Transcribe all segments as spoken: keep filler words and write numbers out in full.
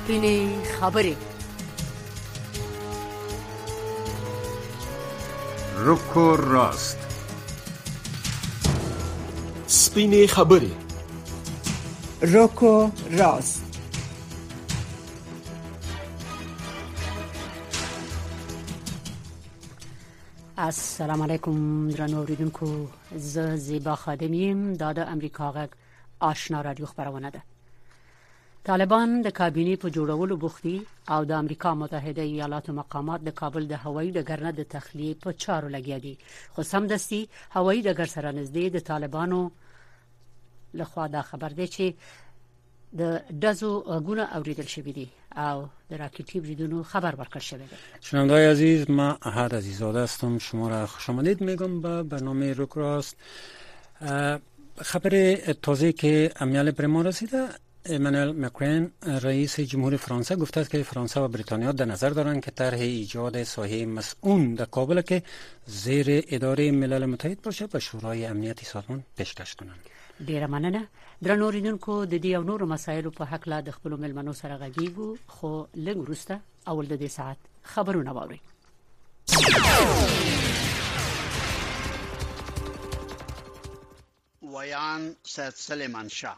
سپینې خبرې. رک و راست. سپینې خبرې. رک و راست. السلام علیکم درنو اوریدونکو، زه زیبا خادم یم. دا د امریکا غږ آشنا رادیو خبرونه ده. طالبان د کابینې په جوړولو بوختي او د امریکا متحده ایالاتو مقامات د کابل د هوایي ډګر نه د تخلیه په چارو لګیا دي، خو سمدستي هوایي ډګر سره نږدې د طالبانو لخوا دا خبر دی چې د دزو غونه اوریدل شوی دی او در راکټي بریدونو خبر ورکړ شوی دی. شنونده‌های عزیز، ما احد عزیزاده هستم. شما را خوش آمدید میگم به برنامه رک راست. خبر تازه که امیال پر ما رسیده، ایمانوئل مکرون رئیس جمهور فرانسه گفته است که فرانسه و بریتانیا در نظر دارند که طرح ایجاد ساحه مسئول در کابل که زیر اداره ملل متحد باشه به شورای امنیت سازمان پیشکش کنند. ډیره مننه. درنو اوریدونکو، د دې او نورو مسایلو په حق لا د خپل ملمنو سره غږیږو، خو لږ وروسته اول د دې ساعت خبرونه واورئ. ویان سید سلیمان شاه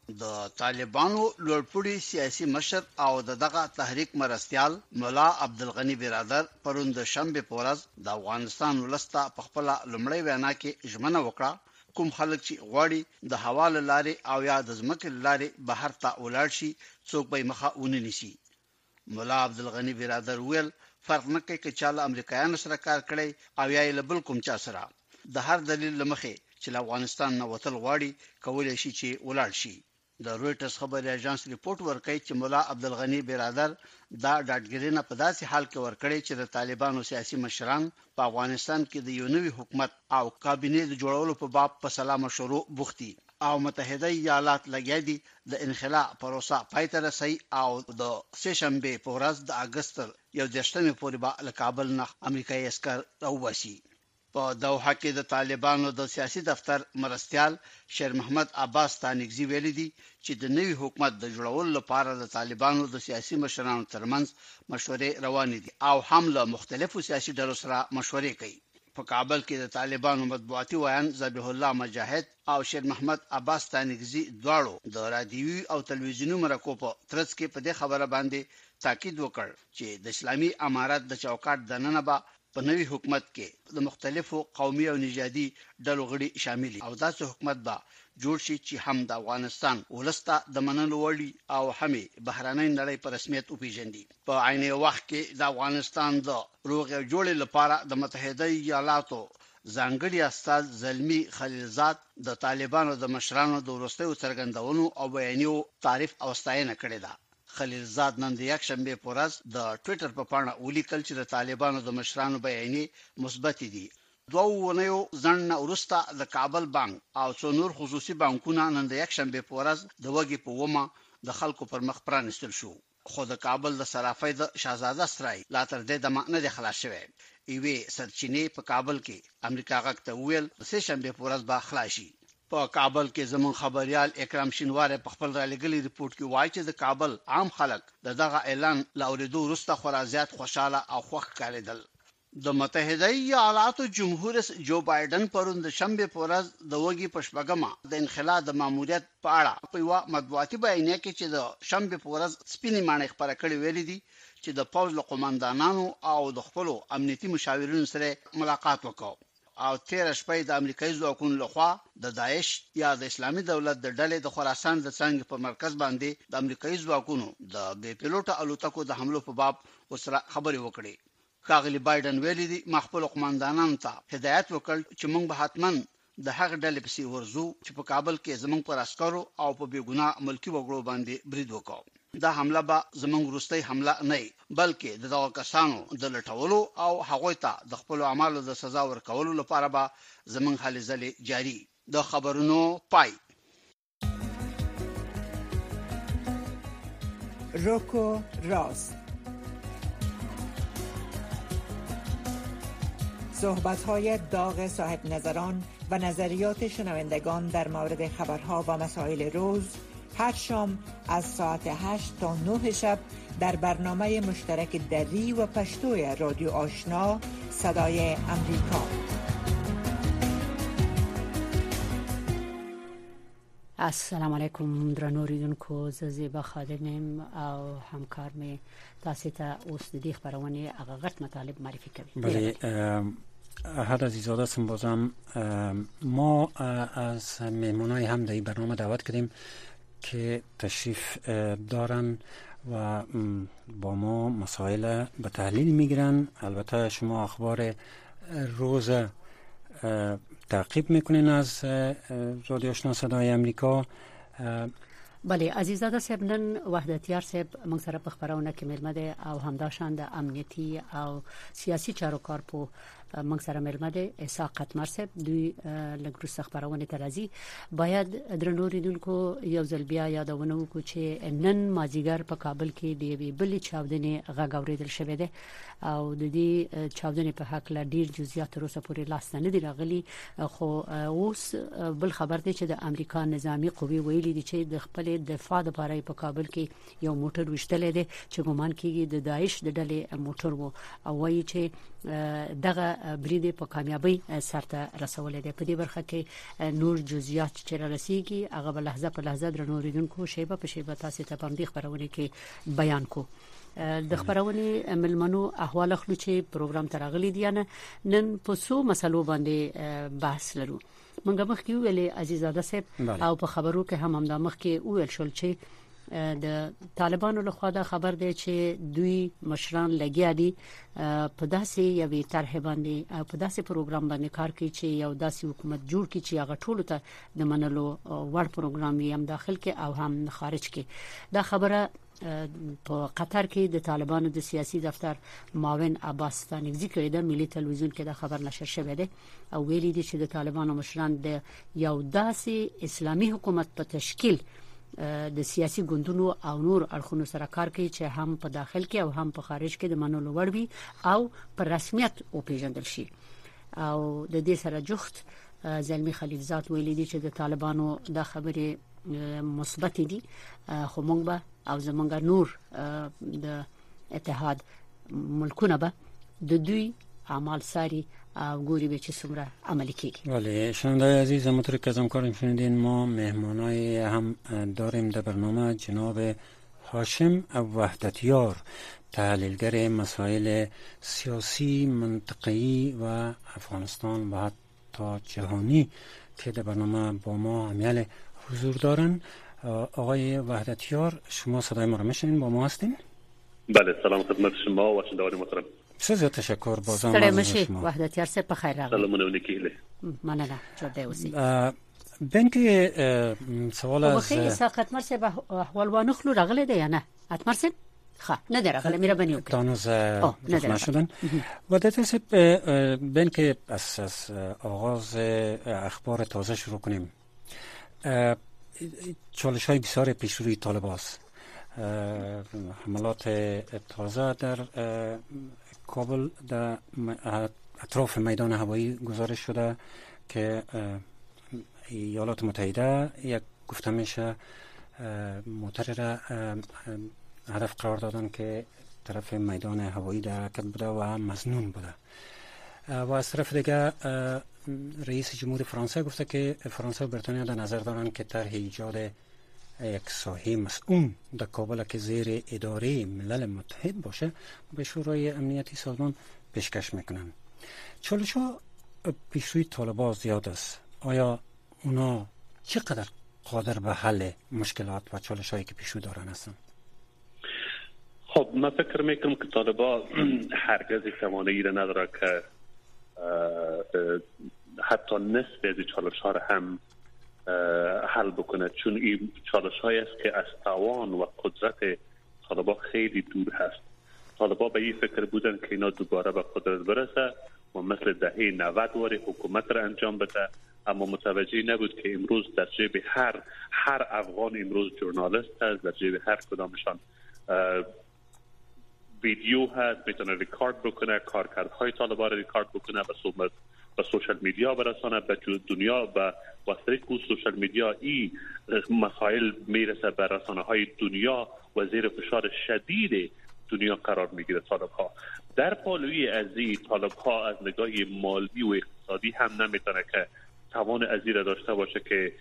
د طالبانو لوړپوړي سیاسي مشر او د دغه تحریک مرستيال مولا عبدالغنی برادر پروند شنبه پورز د افغانستان ولسته په خپل لمړی وینا کې ژمنه وکړه کوم خلک چې غواړي د حواله لارې او یا د ځمکې لارې بهر ته ولاړ شي څوک به مخه ونه نیسي. مولا عبدالغنی برادر ویل فرق نه کوي چې چاله امریکایانو سره کار کړي او یا له بل کوم چا سره، د هر دلیل لمخې چې افغانستان نه وتل غواړي کولای شي چې ولاړ شي. د رويټرز خبري اژانس ریپورت ورکړي چې مولا عبدالغنی برادر دا ډاډګرینه په داسې حال کې ورکړي چې د طالبانو سیاسي مشران په افغانستان کې د یو نوي حکومت او کابینې د جوړولو په باب په سلا مشورو بوختي او متحده ایالات لګیا دي د انخلاء پروسه پای ته رسي او د سهشنبه په ورځ د اگست یو دشتمه پورې به له کابل نه امریکایي عسكر راووسي. په دوحه کې د طالبانو د سیاسي دفتر مرستيال شیر محمد عباس تانګزی ویلي دي چې د نوي حکومت د جوړولو لپاره د طالبانو د سیاسي مشرانو ترمنځ مشورې روانې دي او حمله مختلفو سیاسي ډلو سره مشورې کوي. په کابل کې د طالبانو مطبوعاتي ویان ذبیح الله مجاهد او شیر محمد عباس تانګزی دواړو د رادیوي او تلویزیوني مرکو په ترڅ کې په دې خبره باندې تاکید وکړ چې د اسلامي امارات د چوکاټ دننه به په نوي حکومت کې د مختلفو قومي او نژادي ډلو غړي شامل او داسې حکومت به جوړ شي چې هم د افغانستان ولسته د منلو وړي او هم بهراني نړۍ په رسمیت وپیژني. په عین وخت کې د افغانستان د روغ او جوړ لپاره د متحده ایالاتو ځانګړي استاد زلمی خلیلزاد د طالبانو د مشرانو د ورستیو څرګندونو او بیانیو تعریف او ستاینه کړې ده. خلیلزاد نن د یک شنبه په ورځ د ټوئیټر په پاڼه ولیکل چې د طالبانو د مشرانو بیانیې مثبت دي. دوه ونیو ځنډ وروسته د کابل بانک او څو نور خصوصي بانکونه نن د یک شنبه په ورځ د وګي په ومه د خلکو پر مخ پرانستل شو، خو د کابل د صرافۍ د شاهزاده سرای لا تر دې د نه د خلاص شوی. ایوي سرچینې په کابل کې امریکا غږ ته ویل د سه شنبه په ورځ به خلاصي. په کابل کې زمون خبريال اکرام شینوار په خپل رالګلي ریپورت کې وایي چې د کابل عام خلک د دغه اعلان لاوریدو وروسته خورا زیات خوشاله او خوښ ښکارېدل. د متحده ایالاتو جمهور رئیس جو بایدن پروند شنبه په ورځ د وګي پښپګما د انخلاء د ماموریت په اړه په یو مطبوعاتي بیانیه کې چې د شنبه په ورځ سپینې مانې خبره کړې ویلي دي چې د پوز له قوماندانانو او د خپل امنیتي مشاورینو سره ملاقات وکړ او تیر شپه د امریکایي ځواکونو لخوا د داعش یا د اسلامي دولت د ډلې د خراسان د څنګه په مرکز باندې د امریکایي ځواکونو د بې پیلوټه الوتکو د حملو په باب وسره خبرې وکړې. ښاغلي بایدن ویلي دي مخبل قوماندانانو ته هدایت وکړ چې موږ به حتماً د هغه ډلې په سی ورزو چې په کابل کې زموږ پر عسکرو او په بیګناه ملکی وګړو باندې برید وکړو. دا حمله به زموږ وروستۍ حمله نه بلکې د دغه کسانو د لټولو او هغوی ته د خپل اعمالو د سزا ورکولو لپاره به زموږ هلې ځلې جاری. د خبرونو پای. رک و راست. صحبت‌های داغ صاحب نظران و نظریات شنوندگان در مورد خبرها و مسائل روز هر شام از ساعت هشت تا نه شب در برنامه مشترک دری و پشتوی رادیو آشنا صدای امریکا. السلام علیکم درنو اوریدونکو، زه زیبا خادم او همکار می تاسو ته اوس د دې خبرونه هغه غټ مطالب معرفي کوي. بله هر عزیزاده سم بازم ما از مهمانای هم در این برنامه دعوت کردیم که تشریف دارن و با ما مسائل به تحلیل میگیرن. البته شما اخبار روز تعقیب میکنین از رادیو آشنا صدای امریکا. بله عزیزاده صاحب، نن وحدتیار صاحب موږ سره په خبرونه کې ملمه ده او همداشان د امنیتي او سیاسي چارو کار په موږ سره ملمه ده اسحاق قطمر صاحب. دوی لږ وروسته خبرونه ته راځي. باید درنو اوریدونکو یو ځل بیا یادونه وکړو چې نن مازیګر په کابل کې د یوې بلې چاودنې غږ اورېدل شوی دی او د دې چاودنې په حق لا ډیر جزئیات تر اوسه پورې لاس نه دي راغلي، خو اوس بل خبر دی چې د امریکا نظامی قوی ویلي دي چې د خپل دفاع لپاره په کابل کې یو موټر وشتلې دی چې ګومان کیږي د داعش د ډلې موټر وو او وایي چې دغه برید په کامیابی سرته رسولې ده. په دې برخه کې نور جزئیات چې را رسیږي هغه به لحظه په لحظه درنو اوریدونکو شیبه په شیبه تاسو ته باندې خبرونه کې بیان کو. د خبرونه ملمنو احوال خلو چې پروګرام ترغلي دي نه نن په څو مسلو باندې بحث لرو. منګه مخ کې ویلې عزیزاده صاحب او په خبرو کې هم همدا مخ کې ویل شول چې د طالبانو له خوا دا خبر دی چې دوی مشران لګیا دي په داسې یوې طرح باندې په داسې پروګرام باندې کار کوي چې یو داسې حکومت جوړ کړي چې هغه ټولو ته د منلو وړ پروګرام یې هم داخل کې او هم خارج کې. دا خبره په قطر کې د طالبانو د سیاسي دفتر معاون عباس ستانکزی کړی د ملي تلویزیون کې دا خبر نشر شوی دی او ویلي دي چې د طالبانو مشران د یو داسې اسلامي حکومت په تشکیل د سیاسي ګوندونو او نور اړخونو سره کار کوي چې هم په داخل کې او هم په خارج کې د منلو وړ وي او په رسمیت او پیژندل شي. او د دې سره جوخت زلمی خلیلزاد ویلي دي چې د طالبانو دا خبره مثبت دي، خو موږ به او زمونږ نور د اتحاد ملکونه به د دوی اعمال ساری او ګوري به چې څومره عملی کیږي. ولی شنونده‌های عزیز، همونطور که از همکارم شنیدین ما مهمانای هم داریم در برنامه جناب هاشم وحدتیار، تحلیلگر مسائل سیاسی منطقه‌ای و افغانستان و حتی جهانی که در برنامه با ما همیل حضور دارن. آقای وحدتیار، شما صدای ما را میشنین؟ با ما هستین؟ بله، سلام خدمت شما و شنوندگان محترم. بسیار تشکر. بازم از شما وحدتیار صاحب بخیر راغلی. سلامونه ولیکیله. مننه جوړ اوسئ. بین که سوال از خو اسحاق قطمر صاحب احوال وانه خلو راغلی دی یا نه؟ قطمر صاحب خا نه درغله میره بنیو که تانوز نشدن. وحدتیار صاحب بین که از, از آغاز اخبار تازه شروع کنیم، چالش های بسیار پیش روی طالبان است. حملات تازه در کابل در اطراف میدان هوایی گزارش شده که ایالات متحده یک گفته میشه موتر را هدف قرار دادن که طرف میدان هوایی در حرکت بوده و مظنون بوده. و از طرف دیگه رئیس جمهور فرانسه گفته که فرانسه و بریتانیا در نظر دارن که طرح ایجاد یک ساحه مسئول در کابل که زیر اداره ملل متحد باشه به شورای امنیتی سازمان پیشکش میکنن. چالش ها پیش روی طالبان زیاد است. آیا اونا چقدر قادر به حل مشکلات و چالش هایی که پیش رو دارن هستن؟ خب من فکر میکنم که طالبان هرگز توانایی را نداره که حتی نصف از چالش ها را هم حل بکنه، چون این چالش هایی است که از توان و قدرت طالبان خیلی دور هست. طالبان به این فکر بودن که اینا دوباره به قدرت برسه و مثل دهه نود واری حکومت را انجام بده، اما متوجه نبود که امروز در جیب هر هر افغان امروز ژورنالیست هست، در جیب هر کدامشان ویدیو هست، میتونه ریکارد بکنه، کارکردهای طالبان را ریکارد بکنه و به سوشال میدیا برسانه، به دنیا به واسطه که سوشال میدیا این مسائل میرسه به رسانه های دنیا و زیر فشار شدید دنیا قرار میگیره. طالب ها در پالوی از این طالب ها از نگاه مالی و اقتصادی هم نمیتونه که توان از این داشته باشه که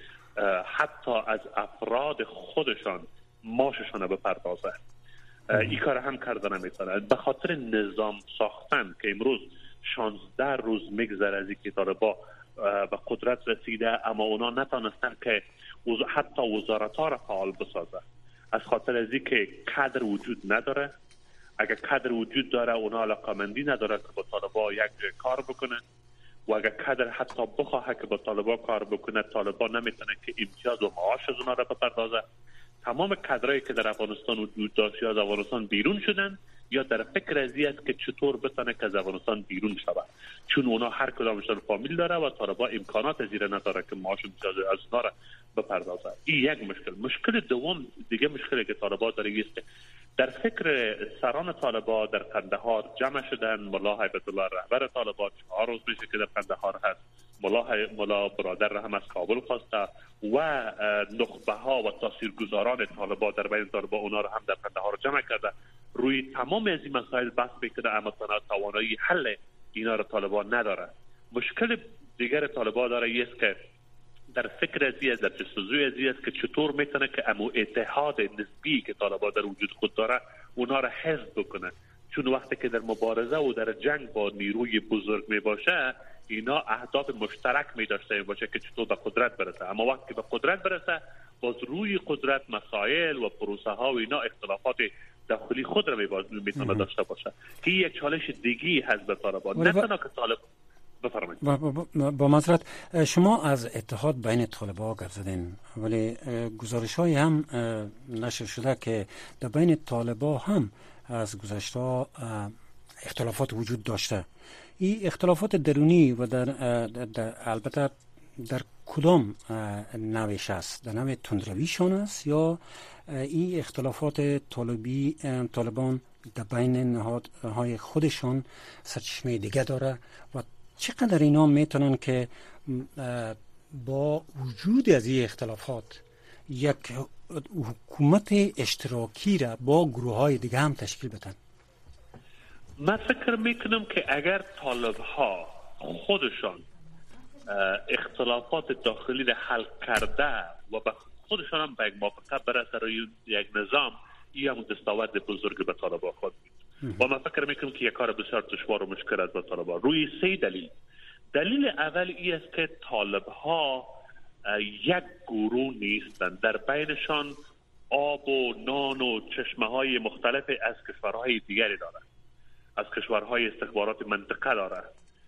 حتی از افراد خودشان معاششان بپردازه. این کار هم کرده نمیتونه به خاطر نظام ساختن که امروز شانزده روز میگذره از اینکه طالبا به قدرت رسیده، اما اونا نتونستن که حتی وزارت ها را فعال بسازه. از خاطر از اینکه کادر وجود نداره. اگر کادر وجود داره اونا علاقمندی نداره که با طالبا یک جای کار بکنه، و اگر کادر حتی بخواه که با طالبا کار بکنه، طالبا نمیتونه که امتیاز و معاش از اونا را بپردازه. تمام کادرایی که در افغانستان وجود داشت یا از افغانستان بیرون شدن یا در فکر از این است که چطور بتونه که از افغانستان بیرون شود، چون اونا هر کدامشون فامیل داره و طالبا امکانات از این نداره که معاش امتیاز از اونا را بپردازه. این یک مشکل. مشکل دوم دیگه مشکلی که طالبا داره است که در فکر سران طالبا در قندهار جمع شدن. ملا هیبت الله رهبر طالبا چهار روز میشه که در قندهار هست. ملا ملا برادر را هم از کابل خواسته و نخبه ها و تاثیرگذاران طالبا در بین طالبا اونا را هم در قندهار جمع کرده. روی تمام از این مسائل بحث میکنه، اما توانایی حل اینا را طالبا نداره. مشکل دیگر طالبا داره است که در فکر ازی است، در جستجوی ازی است که چطور میتونه که امو اتحاد نسبی که طالبا در وجود خود داره اونا را حفظ بکنه، چون وقتی که در مبارزه و در جنگ با نیروی بزرگ می باشه اینا اهداف مشترک می داشته باشه که چطور به قدرت برسه. اما وقتی به قدرت برسه باز روی قدرت مسائل و پروسه ها و اینا اختلافات داخلی خود را میتونه داشته باشه که یک چالش دیگی هست به طالبان. نه تنها که طالب بفرمایید. با, با, با معذرت شما از اتحاد بین طالبا گفت زدین، ولی گزارش های هم نشر شده که در بین طالبا هم از گذشته اختلافات وجود داشته. این اختلافات درونی و در, در البته در کدام نوعش است؟ در نوع تندرویشان است یا این اختلافات طالبی طالبان در بین نهادهای خودشان سرچشمه دیگه داره و چقدر اینا میتونن که با وجود از این اختلافات یک حکومت اشتراکی را با گروه های دیگه هم تشکیل بدن؟ من فکر میکنم که اگر طالب ها خودشان اختلافات داخلی را حل کرده و به خودشان هم به یک موافقت برسه روی یک نظام، این هم دستاورد بزرگ به طالبا خود بود. و من فکر میکنم که یک کار بسیار دشوار و مشکل است به طالبا روی سه دلیل. دلیل اول ای است که طالب ها یک گروه نیستند، در بینشان آب و نان و چشمه های مختلف از کشورهای دیگری دارند، از کشورهای استخبارات منطقه داره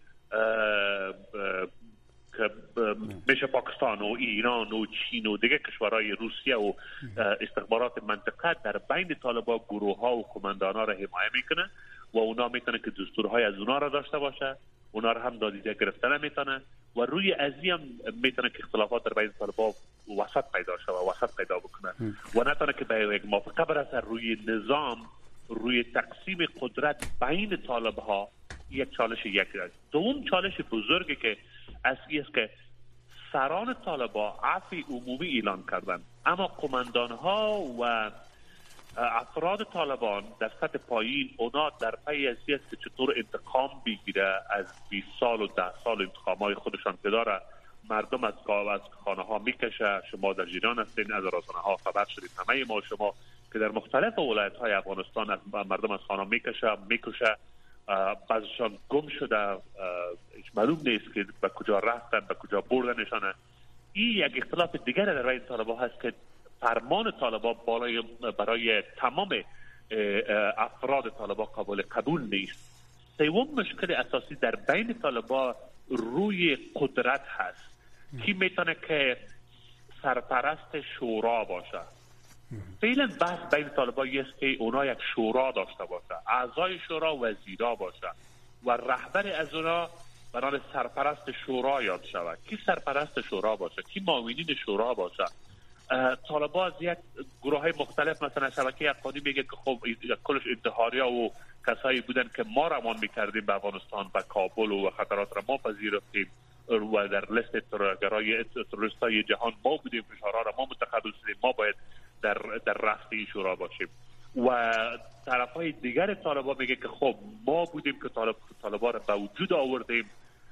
که میشه پاکستان و ایران و چین و دیگه کشورهای روسیه و استخبارات منطقه در بین طالبا گروه ها و کماندان ها را حمایه میکنه و اونا میتونه که دستورهای از اونا را داشته باشه، اونا را هم نادیده گرفته نمیتونه و روی ازی هم میتونه که اختلافات در بین طالبا وسط پیدا شه و وسط پیدا بکنه و نتونه که به یک موافقه برسه روی نظام، روی تقسیم قدرت بین طالب ها. یک چالش یک است. دوم چالش بزرگی که اصلی است که سران طالبا عفو عمومی اعلان کردن، اما قماندان ها و افراد طالبان در سطح پایین اونا در پی ازی است که چطور انتقام بگیره از بیست سال و ده سال انتقام های خودشان که داره. مردم از از خانه ها میکشه. شما در جریان هستین، از رسانه ها خبر شدید، همه ما شما که در مختلف ولایت های افغانستان از مردم از خانه میکشه میکشه بعضشان گم شده، هیچ معلوم نیست که به کجا رفتن، به کجا بردنشانه. این یک اختلاف دیگر در بین طالبا هست که فرمان طالبا بالای برای تمام افراد طالبا قابل قبول نیست. سوم مشکل اساسی در بین طالبا روی قدرت هست. کی میتونه که سرپرست شورا باشه؟ فعلا بحث بین طالبا است که اونا یک شورا داشته باشه، اعضای شورا وزیرا باشه و رهبر از اونا به نام سرپرست شورا یاد شود. کی سرپرست شورا باشه؟ کی معاونین شورا باشه؟ طالبان از یک گروه‌های مختلف مثلا شبکه افغانی میگه که خب کلش انتحاریا و کسایی بودن که ما روان میکردیم به افغانستان و کابل و خطرات را ما پذیرفتیم و در لیست ترورگرای تروریستای جهان ما بودیم، فشارها را ما متقبل شدیم، ما باید در در راستی شورا باشیم. و طرفای دیگر طالبان میگه که خب ما بودیم که طالب طالبان را به وجود آوردیم،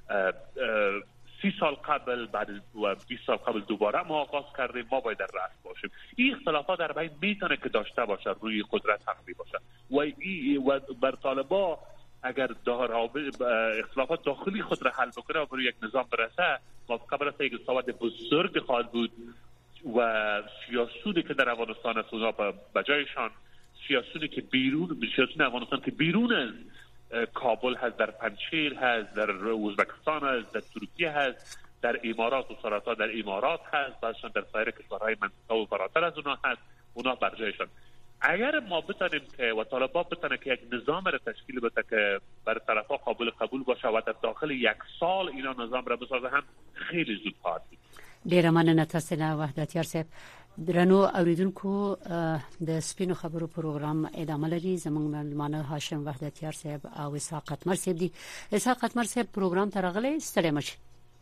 سی سال قبل بعد و بیست سال قبل دوباره ما آغاز کردیم، ما باید در رأس باشیم. این اختلافات در بین میتونه که داشته باشه، روی قدرت حقیقی باشه و این و بر طالبان اگر اختلافات داخلی خود را حل بکنه و برای یک نظام برسه، ما قبل از یک صحبت بزرگ خواهد بود و سیاسودی که در افغانستان است اونا بجایشان سیاسودی که بیرون سیاسود افغانستان که بیرون از کابل هست، در پنجشیر هست، در ازبکستان هست، در ترکیه هست، در امارات و سراتا در امارات هست، بعدشان در سایر کشورهای منطقه و فراتر از اونا هست، اونا برجایشان. اگر ما بتانیم که و طالبان بتانه که یک نظام را تشکیل بده که بر طرفا قابل قبول باشه و در داخل یک سال اینا نظام را بسازه، هم خیلی زود خواهد بود. ډیره مننه تاسو نه وحدتیار صاحب. درنو اوریدونکو د سپینو خبرو پروګرام ادامه لري. زموږ مېلمانه هاشم وحدتیار صاحب او اسحاق قتمر صاحب دي. اسحاق قتمر صاحب پروګرام ته راغلي، ستړي مشي.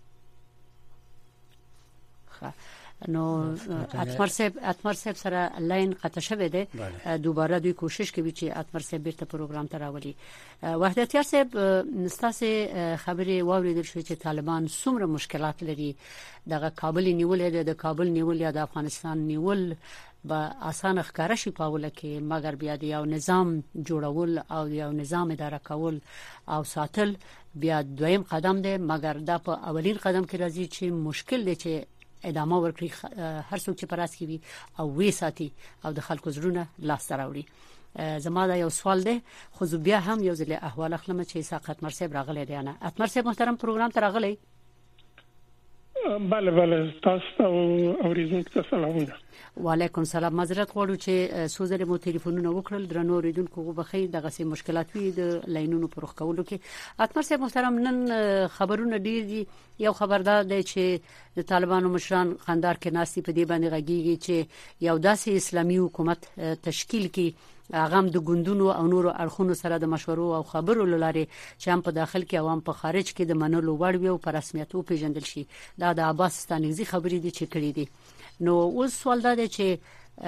نو اتمر صاحب اتمر صاحب سره لاین قطع شوه دی، دوباره دوی کوشش کوي چې اتمر صاحب بیرته پروګرام ته راولي. وحدتیار صاحب نستاسه خبري واوریدل شو چې طالبان څومره مشکلات لري، دغه کابل نیول د کابل نیول یا د افغانستان نیول به اسانه ښکارا شي پاوله کې، مګر بیا د یو نظام جوړول او یو نظام اداره کول او ساتل بیا دویم قدم دی، مګر دا په اولین قدم کې راځي چې مشکل دی چې ادامه ورکړي هر څوک چې پراس کی وي او وې ساتي او د خلکو زړونه لاس راوړي. زما دا یو سوال دی، خو بیا هم یو ځل احوال اخلم چې اسحاق اتمر صاحب راغلی دی. نه اتمر صاحب محترم پروګرام ته راغلی؟ بله بله، تاسو او اوریدونکو ته سلامونه. وعلیکم سلام. معذرت غواړو چې سوزره مو ټلیفونونه وکړل، درنو اوریدونکو بخیر دغه سي مشکلات وي د لاینونو پرخ کولو کې. اتمر صاحب محترم، نن خبرونه ډیر دي. یو خبردار دی چې د طالبانو مشران خندار کې ناسي په دې باندې غږیږي چې یو داسې اسلامي حکومت تشکیل کی هغه د ګوندونو او نورو اړخونو سره د مشورو او خبرو لاره چې هم په داخل کې او هم په خارج کې د منلو وړ وي او په رسمیت او پیژندل شي. دا د عباس ستانګزي خبرې دي چې کړې دي. نو اوس سوال دا دی چې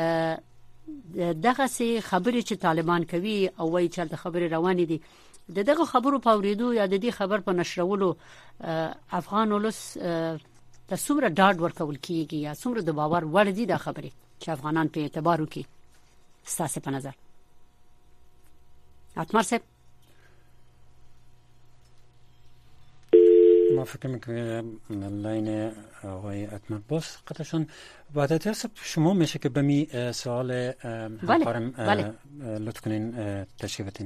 دغه سي خبرې چې طالبان کوي او وايي چې د خبرې روانې دي، د دغه خبرو په اوریدو یا د دې خبر په نشرولو افغان ولس د څومره ډاډ ورکول کیږي یا څومره د باور وړ دي د خبرې چې افغانان په اعتبار وکړي ستاسو په نظر؟ اتمر صاحب ما فکر میکنم لاین آقای اتمر باز قطعشون وحدتیار صاحب شما میشه که به می سوال همکارم لطف کنین تشریف بدین.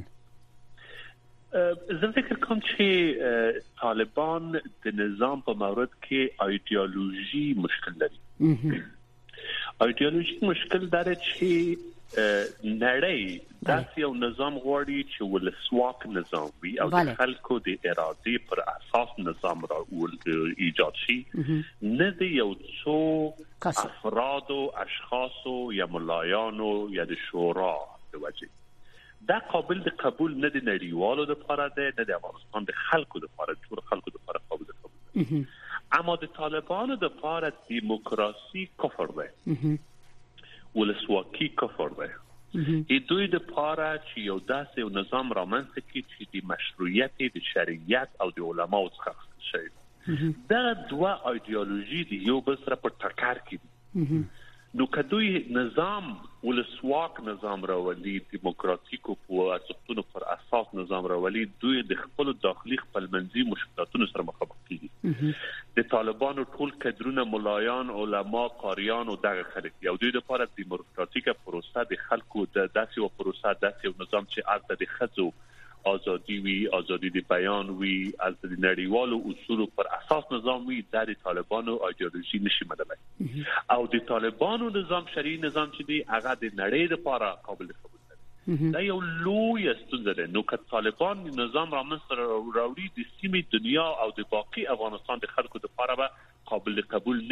زه فکر کوم چې طالبان د نظام په مورد کې ایدئولوژي مشکل لري. ایدئولوژي مشکل داره چې نړۍ داسې یو نظام غواړي چې ولسواک نظام وي او د خلکو د ارادې پر اساس نظام را ایجاد شي، نه د یو څو افرادو اشخاصو یا ملایانو یا د شورا د وجه. دا قابل د قبول نه د نړیوالو لپاره ده، نه د افغانستان د خلکو لپاره، ټول خلکو لپاره قابل قبول. اما د طالبانو لپاره دیموکراسي کفر ده، ولسواکی کفر ده. ای دوی د پاره چې یو داسې یو نظام رامنځته کړي چې د مشروعیت د شریعت او د علماو څخه شي. دا دوه ایدئولوژي دي یو بل سره په ټکر کې دي. نو که دوی نظام ولسواک نظام راولي، دیموکراتیک او ارزښتونو پر اساس نظام راولي، دوی د خپل داخلي خپلمنځي مشکلاتونو سره مخامخ کیږي. د طالبانو ټول کډرونه ملایان، علما، قاریان او دغه خلک یو دوی لپاره دیموکراتیک پروسه د خلکو د داسې او پروسه داسې یو نظام چې از د خځو آزادی وی، آزادی د بیان وی، از د نړیوالو اصولو پر اساس نظام وی، د طالبانو ایدئولوژي نشي منلای. او د طالبانو نظام شرعي نظام چې دی هغه د نړۍ لپاره قابل قبول دی. دا یو لوی ستونزه ده. نو که طالبان نظام رامنځته راوړي د سیمې دنیا او د باقي افغانستان د خلکو لپاره به قابل قبول نه وي.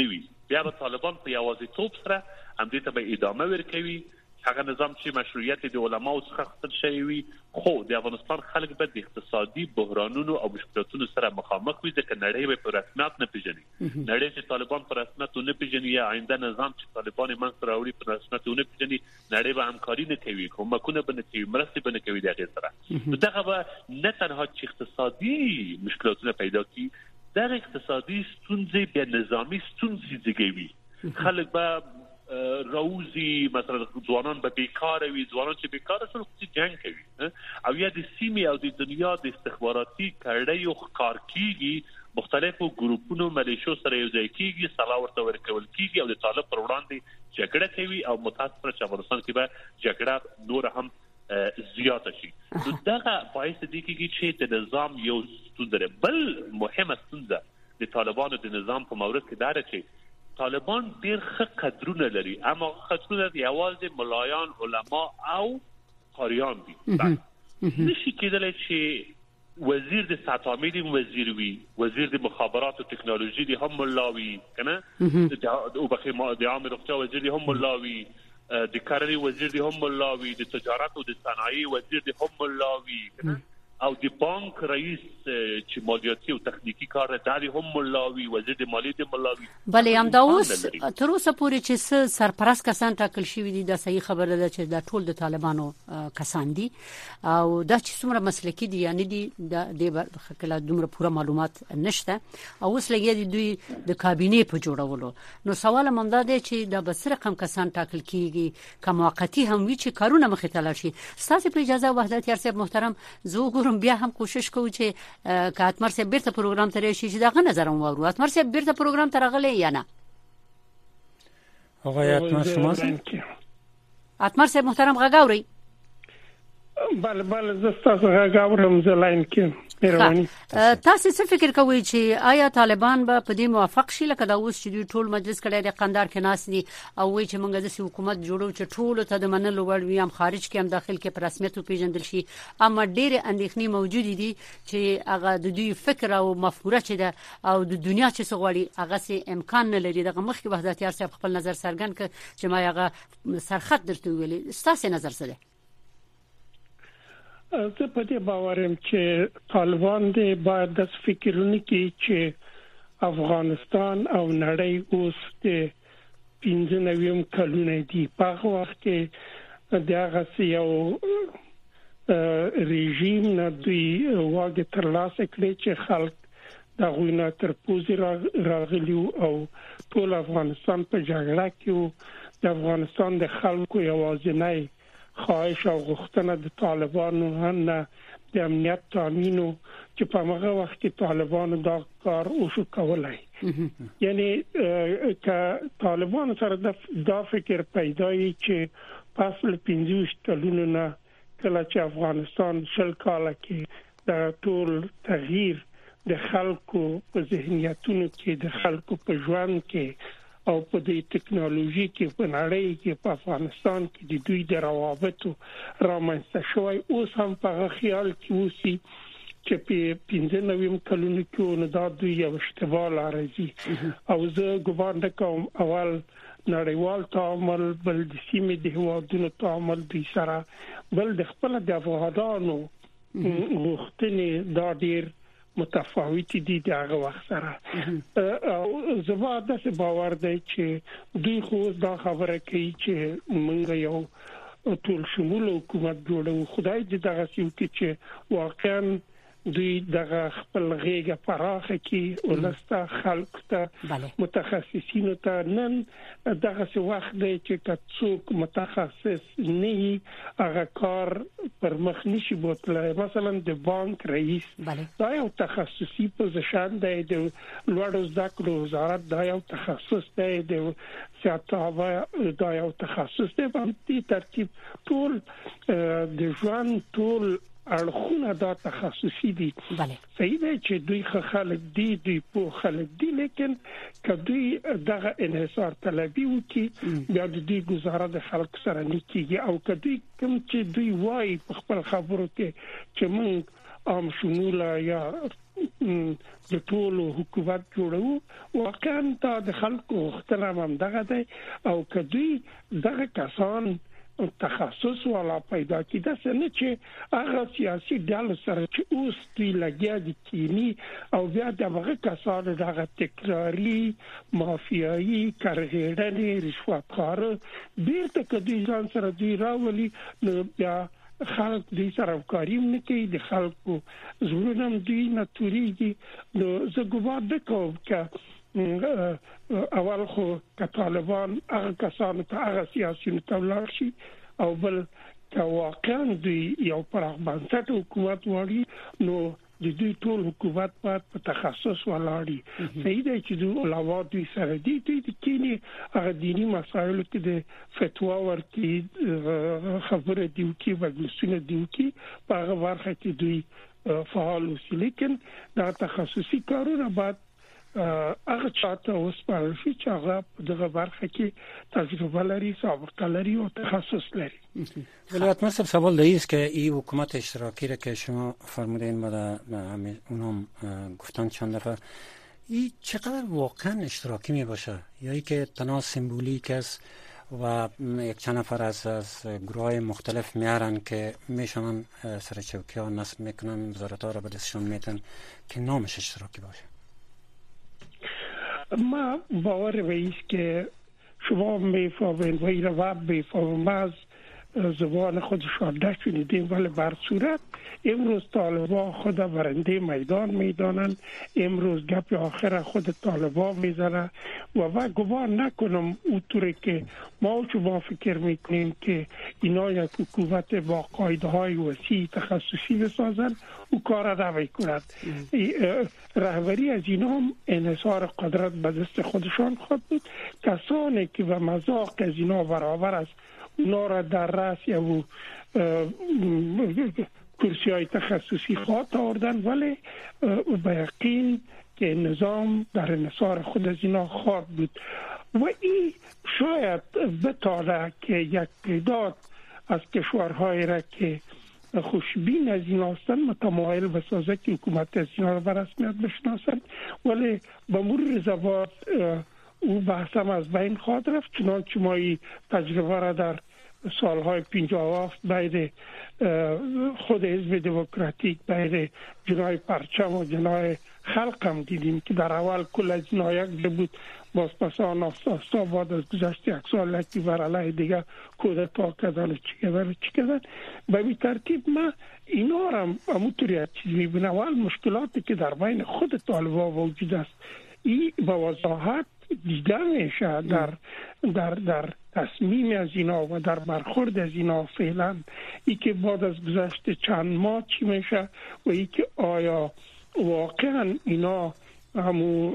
بیا به طالبان په یوازیتوب سره همدې ته به ادامه ورکوي. هغه نظام چې مشروعیت د علماو څخه اخیستل شوی وي، خو د افغانستان خلک به د اقتصادي بحرانونو او مشکلاتونو سره مخامخ وي، ځکه نړۍ به په رسمیت نه پیژني. نړۍ چې طالبان په رسمیت نه پیژني یا آینده نظام چې طالبان منځ راوړي په رسمیت نه پیژني، نړۍ به همکاري نه کوي، کومکونه به نه کوي، مرستې به نه کوي د هغې سره. دغه به نه تنها چې اقتصادي مشکلاتونه پیدا کړي، دغه اقتصادي ستونزې بیا نظامي ستونزې زیږوي. خلک به روزي مثلا ځوانان به بیکار وي، ځوانان چې بیکار شول خو جنگ کوي او یا د سیمې او د دنیا د استخباراتي کړیو ښکار کیږي، مختلفو ګروپونو ملیشو سره یو ځای کیږي، سلا ورته ورکول کیږي او د طالب پر وړاندې جګړه کوي او متاسفانه چې افغانستان کې به جګړه نور هم زیاته شي. نو دغه باعث دی کیږي چې د نظام یو ستونزه بل مهمه ستونزه د طالبانو د نظام په مورد کې دا ده چې طالبان ډیر ښه قدرونه لري، اما قدرونه یوازې ملایان، علما او قاریان دي. نشي کېدلی چې وزیر د تعامل وزیر وي، وزیر د مخابرات او ټکنالوژي دی هم ملاوي کنه، او بخي د عام روغتیا وزیر دی هم ملاوي، د کرنې وزیر دی هم ملاوي، د تجارت او د صنایع وزیر دی هم ملاوي کنه، او د بانک رئیس چې مالیاتي او تخنیکی کار داري هم ملاوي، وزیر د مالیې د ملاوي. بلې هم دا اوس تر اوسه پورې چې سرپرست کسان ټاکل شوي دي، دا صحیح خبره ده چې دا ټول د طالبانو کسان دي او دا چې څومره مسلکي دي یعنی دي د خپل دومره پوره معلومات نشته او اوس لګي دي دوی د کابینې په جوړولو. نو سوال هم دا دی چې دا بس رقم کسان ټاکل کیږي که موقتی هم وي چې کارونه مخې ته لاړ شي. ستاسو په اجازه وحدت یار صاحب محترم زه بیا هم کوشش کوو چې که اتمر صاحب بیرته پروګرام ته راشي چې دغه نظر هم واورو. اتمر صاحب بیرته پروګرام ته راغلی یا نه؟ آقای اتمر شما اتمر صاحب محترم غږ اورئ؟ بله بله زه ستاسو غږ اورم، زه لاین کې مهرباني. تاسو څه فکر کوئ چې آیا طالبان به په دې موافق شي لکه دا اوس چې دوی ټول مجلس کړی د قندار کې ناس دي او وایي چې موږ داسې حکومت جوړو چې ټولو ته د منلو وړ وي، هم خارج کې هم داخل کې په رسمیت وپېژندل شي، اما ډېرې اندېښنې موجودې دي چې هغه د دوی فکر او مفکوره چې ده او د دنیا چې څه غواړي هغسې امکان نه لري. دغه مخکې وحدت یار صاحب خپل نظر څرګند کړ چې ما هغه سرخط درته وویلې، ستاسې نظر څه دی؟ زه په دې باور یم چې طالبان دې باید د فکرونه کې چې افغانستان او نړۍ اوس د پنځه نویم کلونه دي، په هغه وخت کې دغه یو رژیم نه دوی واګه ترلاسه کړی چې خلک د غوینه تر پوزې راغلی او ټول افغانستان په جګړه کې د افغانستان د خلکو یوازینی خواهش او غوښتنه د طالبانو نه د امنیت تامینو چې په هغه وخت کې طالبانو دا کار وشو کولای. یعنی که طالبانو سره دا فکر پیدایي چې پس له پنځه کلونو نه کله چې افغانستان شل کاله کې د ټول تغییر د خلکو په ذهنیتونو کې، د خلکو په ژوند کې او په دې ټکنالوژي کې په نړۍ کې په افغانستان کې د دوی د روابطو رامنځته شوی، اوس هم په خیال کې اوسي چې په پنځه نویم کلونو کې نو دا دوی یو اشتباه لري. او زه ګومان کوم اول نړیوال تعامل، بل د سیمې د هیوادونو تعامل دوی سره، بل د خپل د افغانانو غوښتنې دا ډیر متفاوت دي د هغه وخت سره. او زما د څه باور دی چې دوی خو دا خبره کوي چې موږ یو ټول شمول حکومت جوړو. خدای دې دغه سیو کې چې واقعا دوی دغه خپل غیږه پراخه کې ولسته خلک ته متخصصینو ته نن دغه څه وخت دی چې څوک متخصص نه هغه کار پر مخ نشي بوتلای. مثلا د بانک رئیس دا یو تخصصي پوزیشن دی، د لوړو زده کړو وزارت دا یو تخصص دی، د سیاست دا یو تخصص دی. په دې ترتیب ټول د ژوند ټول اړخونه دا تخصصي دي. صحیح دی چې دوی خلک دي، دوی په خلک دي، لیکن که دوی دغه انحصار طلبي وکړي بیا د دوی گزاره د خلک سره نه کیږي. او که دوی کوم چې دوی وایي په خپل خبرو کې چې موږ عام شموله یا د ټول حکومت جوړو. واقعا دا د خلکو احترام هم دغه دی او کدی دغه کسان تخصص ولا پیدا کیده سنه چې هغه سیاسي ډلې سره چې اوس دی لګیا دي کینی او بیا دغه کسان دغه تکراری مافیایی کارګرانې رشوتخوار بیرته کدی ځان سره دی راولي نو بیا خلک دې سره کاریم نه کوي د خلکو زړه هم دی ناتوریږي نو زه ګومان وکوم چې اول خو که طالبان هغه کسان ته هغه سیاسي متولر شي او بل که واقعا دوی یو پراخ بنسټ حکومت وړي نو د دوی ټول حکومت باید په تخصص ولاړي. صحیح دی چې دوی علاوه دوی سره دي دوی د کینی هغه دینی مسایلو کې د فتوا ورکړي خبره دی چې مجلسونه دی چې په هغه برخه کې دوی فعال اوسي. لیکن دا تخصصي کارونه باید هغه چاته وسپارل شي چې هغه دغه برخه کې تجربه لري، سابقه لري و تخصص لري. ولی حتما سوال دیگه است که این حکومت اشتراکی را که شما فرمودین و اونم گفتن چند دفعه این چقدر واقعا اشتراکی می باشه یا ای که تنها سمبولیک است و یک چند نفر از از گروهای مختلف میارن که میشونن سرچوکی ها نصب میکنن، وزارت ها را به دستشون میتن که نامش اشتراکی باشه. ما باور به ایست که شما میفهمید و این رو میفهمید از زبان خودشان نشنیدیم ولی بر صورت امروز طالبان خود برنده میدان میدانند. امروز گپ آخر خود طالبان میزنه و من گمان نکنم اونطوری که ما شما فکر میکنیم که اینا یک حکومت با قاعده های وسیع تخصصی بسازن او کار نمیکنند. رهبری از اینا هم انحصار قدرت به دست خودشان خود بود. کسانی که به مذاق از اینا برابر است اونا را در رأس یا کرسی های تخصصی خواهد آوردن ولی به یقین که نظام در انحصار خود از اینا خواهد بود و این شاید بتانه که یک تعداد از کشورهای را که خوشبین از این هستند متمایل بسازه که حکومت از اینا را به رسمیت بشناسند ولی به مرور زمان او بحث هم از بین خواهد رفت. چنانچه ما این تجربه را در سالهای پنجاه و هفت بین خود حزب دموکراتیک بین جنای پرچم و جنای خلق هم دیدیم که در اول کل از جنایک بود، باز پس آن آستا بعد از گذشت یک سال لکی بر علیه دیگه کودتا کردن و چی کردن و چی کردن. به این ترتیب ما اینا را همونطوری از چیز میبینه و مشکلاتی که در بین خود طالبان موجود است این با وضاحت دیده میشه در در در تصمیم از اینا و در برخورد از اینا فعلا. ای که بعد از گذشت چند ماه چی میشه و ای که آیا واقعا اینا همو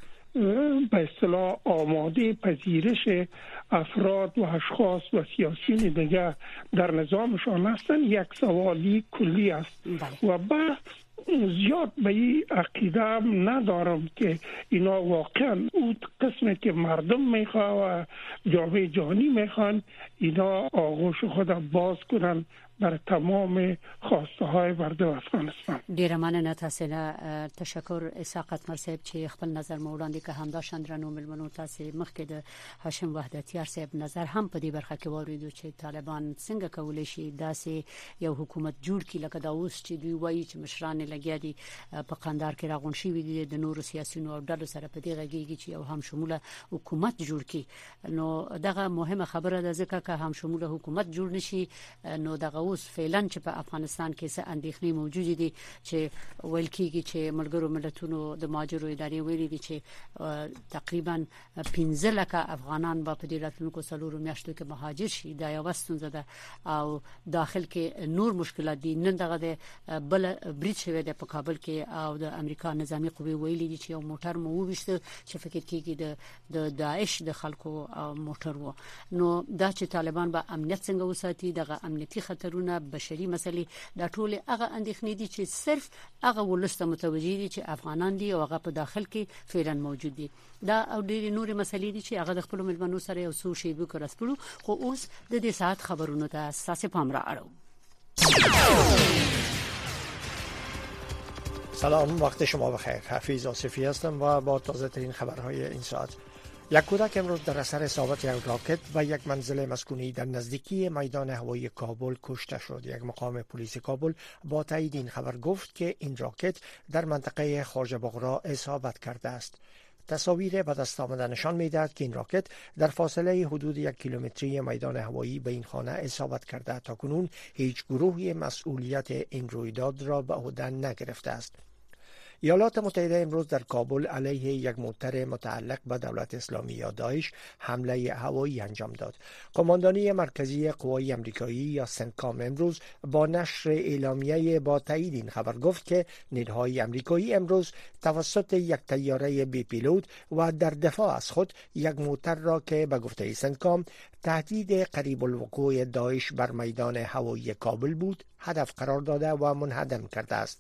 به اصطلاح آماده پذیرش افراد و اشخاص و سیاسیون دیگه در نظامشان هستن یک سوالی کلی است و بعد زیاد به این عقیده ندارم که اینا واقعا اون قسمی که مردم میخواه و جامعه جهانی میخوان اینا آغوش خود باز کنن بر تمام خواسته های مردم افغانستان. ډیره مننه تاسو نه. تشکر اسحاق مرصیب چې خپل نظر مو وړاندې که همدا شندرنو ملمنو تاسو مخکې د هاشم وحدتیار صاحب نظر هم په دې برخه کې وریدو چې طالبان څنګه کولای شي داسې یو حکومت جوړ کړي لکه دا اوس چې دوی وایي چې مشران لګیا دي په قندار کې راغون شي دي د نورو سیاسيونو او ډلو سره په دې غږیږي چې یو هم شموله حکومت جوړ کړي. نو دغه مهمه خبره ده ځکه که هم شموله حکومت جوړ نشي نو دغه اوس فعلا چې په افغانستان کې څه اندېښنې موجود دي چې ویل کېږي چې ملګرو ملتونو د ماجرو ادارې ویلي دي چې تقریبا پنځه لکه افغانان په دې راتلونکو څلورو میاشتو کې مهاجر شي. دا یو ستونزه ده او داخل کې نور مشکلات دي. نن دغه د بل بریټ شوی د په کابل کې او د امریکا نظامی قوی ویلي دي چې یو موټر مو وښته چې فکر کېږي د د داعش د خلکو موټر وو. نو دا چې طالبان به امنیت څنګه وساتي دغه امنیتي خطرونه بشري مسلې دا ټول هغه اندېښنې دي چې صرف هغه ولسته متوجي دي چې افغانان دي او هغه په داخل کې فعلا موجود دي. دا او ډېر نور مسلې دي چې هغه د خپل ملمنو سره یو څو شی به کړسپلو خو اوس د دې ساعت خبرونو ته اساس پام را اړو. سلام، وقت شما بخیر. حفیظ آصفی هستم و با تازه ترین خبرهای این ساعت. یک کودک امروز در اثر اصابت یک راکت و یک منزل مسکونی در نزدیکی میدان هوایی کابل کشته شد. یک مقام پلیس کابل با تایید این خبر گفت که این راکت در منطقه خواجه بغرا اصابت کرده است. تصاویر به دست آمده نشان می‌دهد که این راکت در فاصله حدود یک کیلومتری میدان هوایی به این خانه اصابت کرده. تاکنون هیچ گروهی مسئولیت این رویداد را به عهده نگرفته است. ایالات متحده امروز در کابل علیه یک موتر متعلق به دولت اسلامی یا داعش حمله هوایی انجام داد. قماندانی مرکزی قوای امریکایی یا سنتکام امروز با نشر اعلامیه با تایید این خبر گفت که نیروهای امریکایی امروز توسط یک طیاره بی پیلوت و در دفاع از خود یک موتر را که به گفته سنتکام تهدید قریب الوقوع داعش بر میدان هوایی کابل بود هدف قرار داده و منهدم کرده است.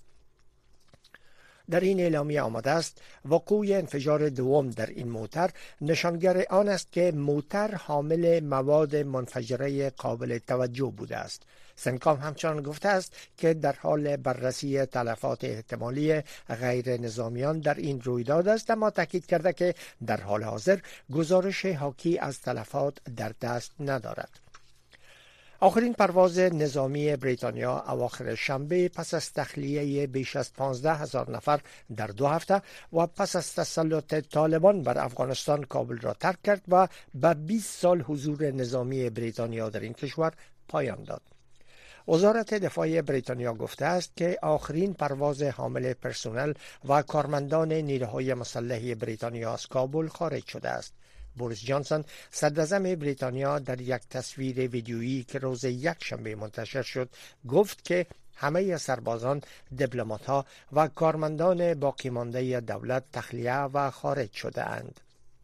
در این اعلامیه آمده است وقوع انفجار دوم در این موتر نشانگر آن است که موتر حامل مواد منفجره قابل توجه بوده است. سنتکام همچنان گفته است که در حال بررسی تلفات احتمالی غیر نظامیان در این رویداد است، اما تاکید کرده که در حال حاضر گزارش حاکی از تلفات در دست ندارد. آخرین پرواز نظامی بریتانیا اواخر شنبه پس از تخلیه بیش از پانزده هزار نفر در دو هفته و پس از تسلط طالبان بر افغانستان کابل را ترک کرد و به بیست سال حضور نظامی بریتانیا در این کشور پایان داد. وزارت دفاع بریتانیا گفته است که آخرین پرواز حامل پرسنل و کارمندان نیروهای مسلح بریتانیا از کابل خارج شده است. بوریس جانسون صدراعظم بریتانیا در یک تصویر ویدیویی که روز یک شنبه منتشر شد گفت که همه سربازان، دیپلمات‌ها و کارمندان باقی مانده دولت تخلیه و خارج شده اند.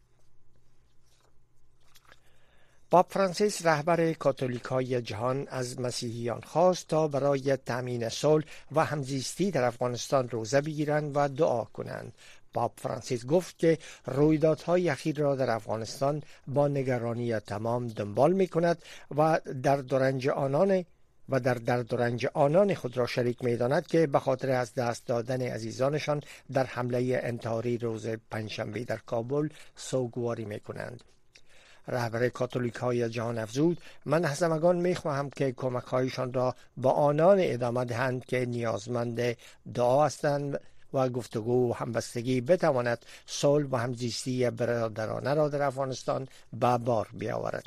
پاپ فرانسیس رهبر کاتولیک‌های جهان از مسیحیان خواست تا برای تأمین صلح و همزیستی در افغانستان روزه بگیرند و دعا کنند. پاپ فرانسیس گفت که رویدادهای اخیر را در افغانستان با نگرانی تمام دنبال می کند و در درنج آنان و در درد و رنج آنان خود را شریک می داند که به خاطر از دست دادن عزیزانشان در حمله انتحاری روز پنجشنبه در کابل سوگواری می کنند. رهبر کاتولیک های جهان افزود: من از همگان می خواهم که کمک هایشان را با آنان ادامه دهند که نیازمند دعا هستند و گفتگو و همبستگی بتواند صلح و همزیستی برادرانه را در افغانستان به بار بیاورد.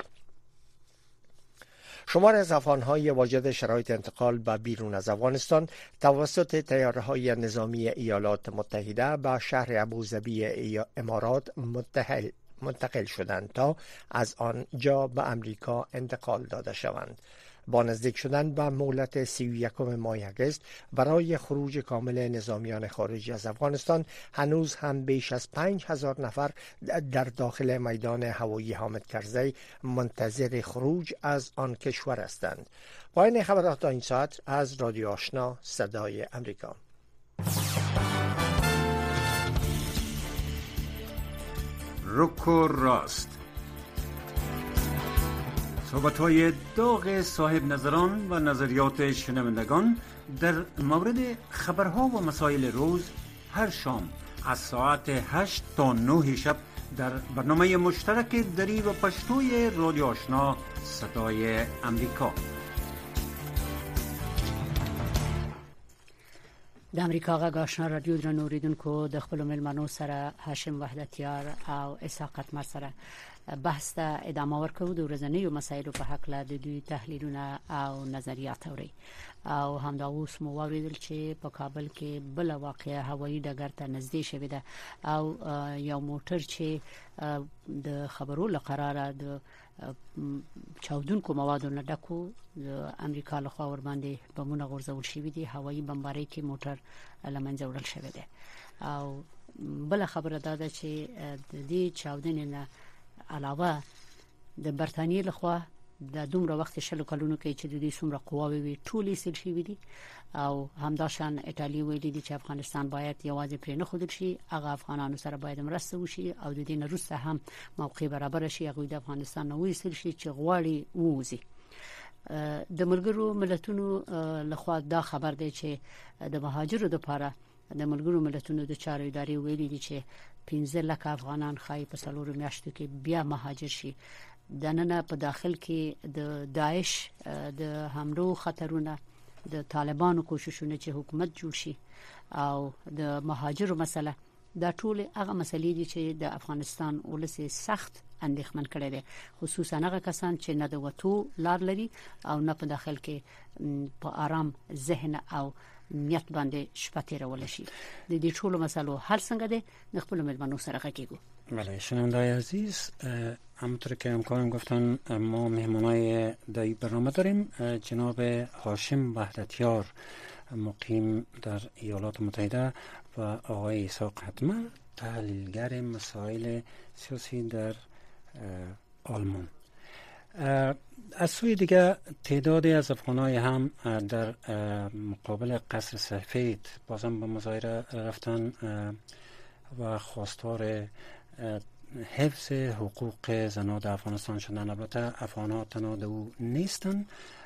شمار از افغان‌های واجد شرایط انتقال به بیرون از افغانستان توسط طیاره‌های نظامی ایالات متحده به شهر ابوظبی امارات متحل منتقل شدند تا از آنجا به امریکا انتقال داده شوند. با نزدیک شدن به مهلت سی و یکم ماه اگست برای خروج کامل نظامیان خارجی از افغانستان، هنوز هم بیش از پنج هزار نفر در داخل میدان هوایی حامد کرزی منتظر خروج از آن کشور هستند. پایان خبرات این ساعت از رادیو آشنا صدای امریکا. رک و راست، صحبت‌های داغ صاحب نظران و نظریات شنوندگان در مورد خبرها و مسائل روز هر شام از ساعت هشت تا نه شب در برنامه مشترک دری و پشتوی رادیو آشنا صدای امریکا. د امریکا غږ آشنا رادیو درنو اوریدونکو د خپل ملمنو سره هاشم وحدتیار او اسحاق مر سره بحث ته ادامه ورکوو د ورځنیو مسایلو په حق له د دوی تحلیلونه او نظریات اوري او همدا اوس مو اوریدل چې په کابل کې بل واقعه هوایي ډګر ته نږدې شوې ده او یو موټر چې د خبرو لقراره د چاودونکو موادو نه ډکو د امریکا له خوا ور باندې بمونه غورځول شوي دي. هوایي بمبارۍ کې موټر لمنځه وړل شوی دی او بل خبره دا ده چې د دې چاودنې نه علاوه د برتانیې له خوا د دومره وخت شلو کلونو کې چې د دې څومره قواوې وي ټولې سیل شوي دي او همداشان ایتالیا ویلي دي چې افغانستان باید یوازې پرې نه ښودل شي، هغه افغانانو سره باید مرسته وشي او د دې نه وروسته هم موقع برابر شي، هغوی د افغانستان نه وایستل شي چې غواړي ووځي. د ملګرو ملتونو لخوا دا خبر دی چې د مهاجرو لپاره د ملګرو ملتونو د چارو ادارې ویلي دي چې پنځه لک افغانان خای په څلورو میاشتو کې بیا مهاجر شي. د نن په داخل کې د داعش د حملو خطرونه، د طالبانو کوششونه چې حکومت جوړ شي او د مهاجرو مسله، دا ټول هغه مسلې دي چې د افغانستان ولسی سخت اندېښمن کړي دي، خصوصا هغه کسان چې نه د وټو لار لري او نه په داخل کې په آرام ذهن او نیت باندې شپه تیرول شي. د دې ټولو مسلو حل څنګه دی؟ د خپل ملمنو سره غږیږو. بله شنونده‌های عزیز، همونطور که همکارم گفتن ما مهمانای در برنامه داریم. جناب هاشم وحدتیار مقیم در ایالات متحده و آقای اسحاق حتمر تحلیلگر مسائل سیاسی در آلمان. از سوی دیگه تعدادی از افغانای هم در مقابل قصر سفید بازم به مظاهره رفتن و خواستار حفظ حقوق زنان در افغانستان شدن. البته افغان‌ها تنها دو نیستن،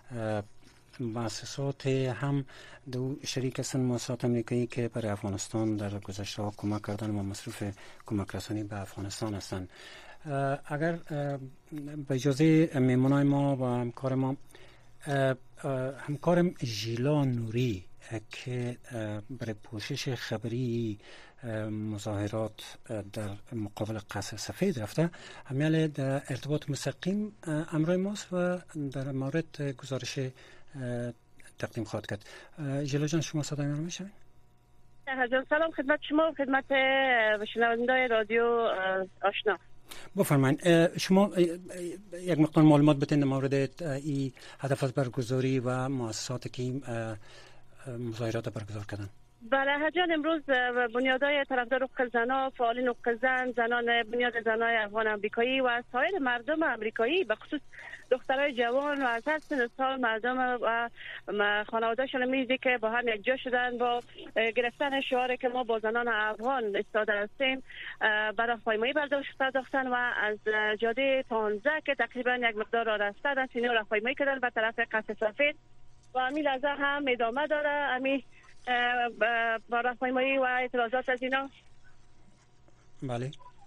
مؤسسات هم دو شریک هستند، مؤسسات امریکایی که برای افغانستان در گذشته ها کمک کردن و مصروف کمک رسانی به افغانستان هستند. اگر به اجازه میمونای ما و همکار ما، همکارم ژیلا نوری که برای پوشش خبری مظاهرات در مقابل قصر سفید رفته، همیال در ارتباط مستقیم امروی ماست و در مورد گزارش تقدیم خواهد کرد. ژیلا جان، شما صدای من رو میشنوید؟ سلام خدمت شما و خدمت شنوندگان رادیو آشنا. بفرمایید، شما یک مقدار معلومات بدین در مورد این هدف از برگزاری و مؤسساتی که مظاهرات برگزار کردن. بله حجان، امروز بنیادهای طرفدار حقوق زنان، فعالین حقوق زن، زنان بنیاد زنای افغان امریکایی و سایر مردم امریکایی، به خصوص دخترای جوان و از هر سن سال مردم و خانواده‌شان می‌دید که با هم یک جا شدن با گرفتن شعاری که ما با زنان افغان ایستاده هستیم، برای راهپیمایی پرداختن و از جاده پانزده که تقریبا یک مقدار راه رفتن سینه راهپیمایی کردن به طرف قصر سفید و همین لحظه هم ادامه داره. همین با راهپیمایی و اعتراضات از اینا. بله.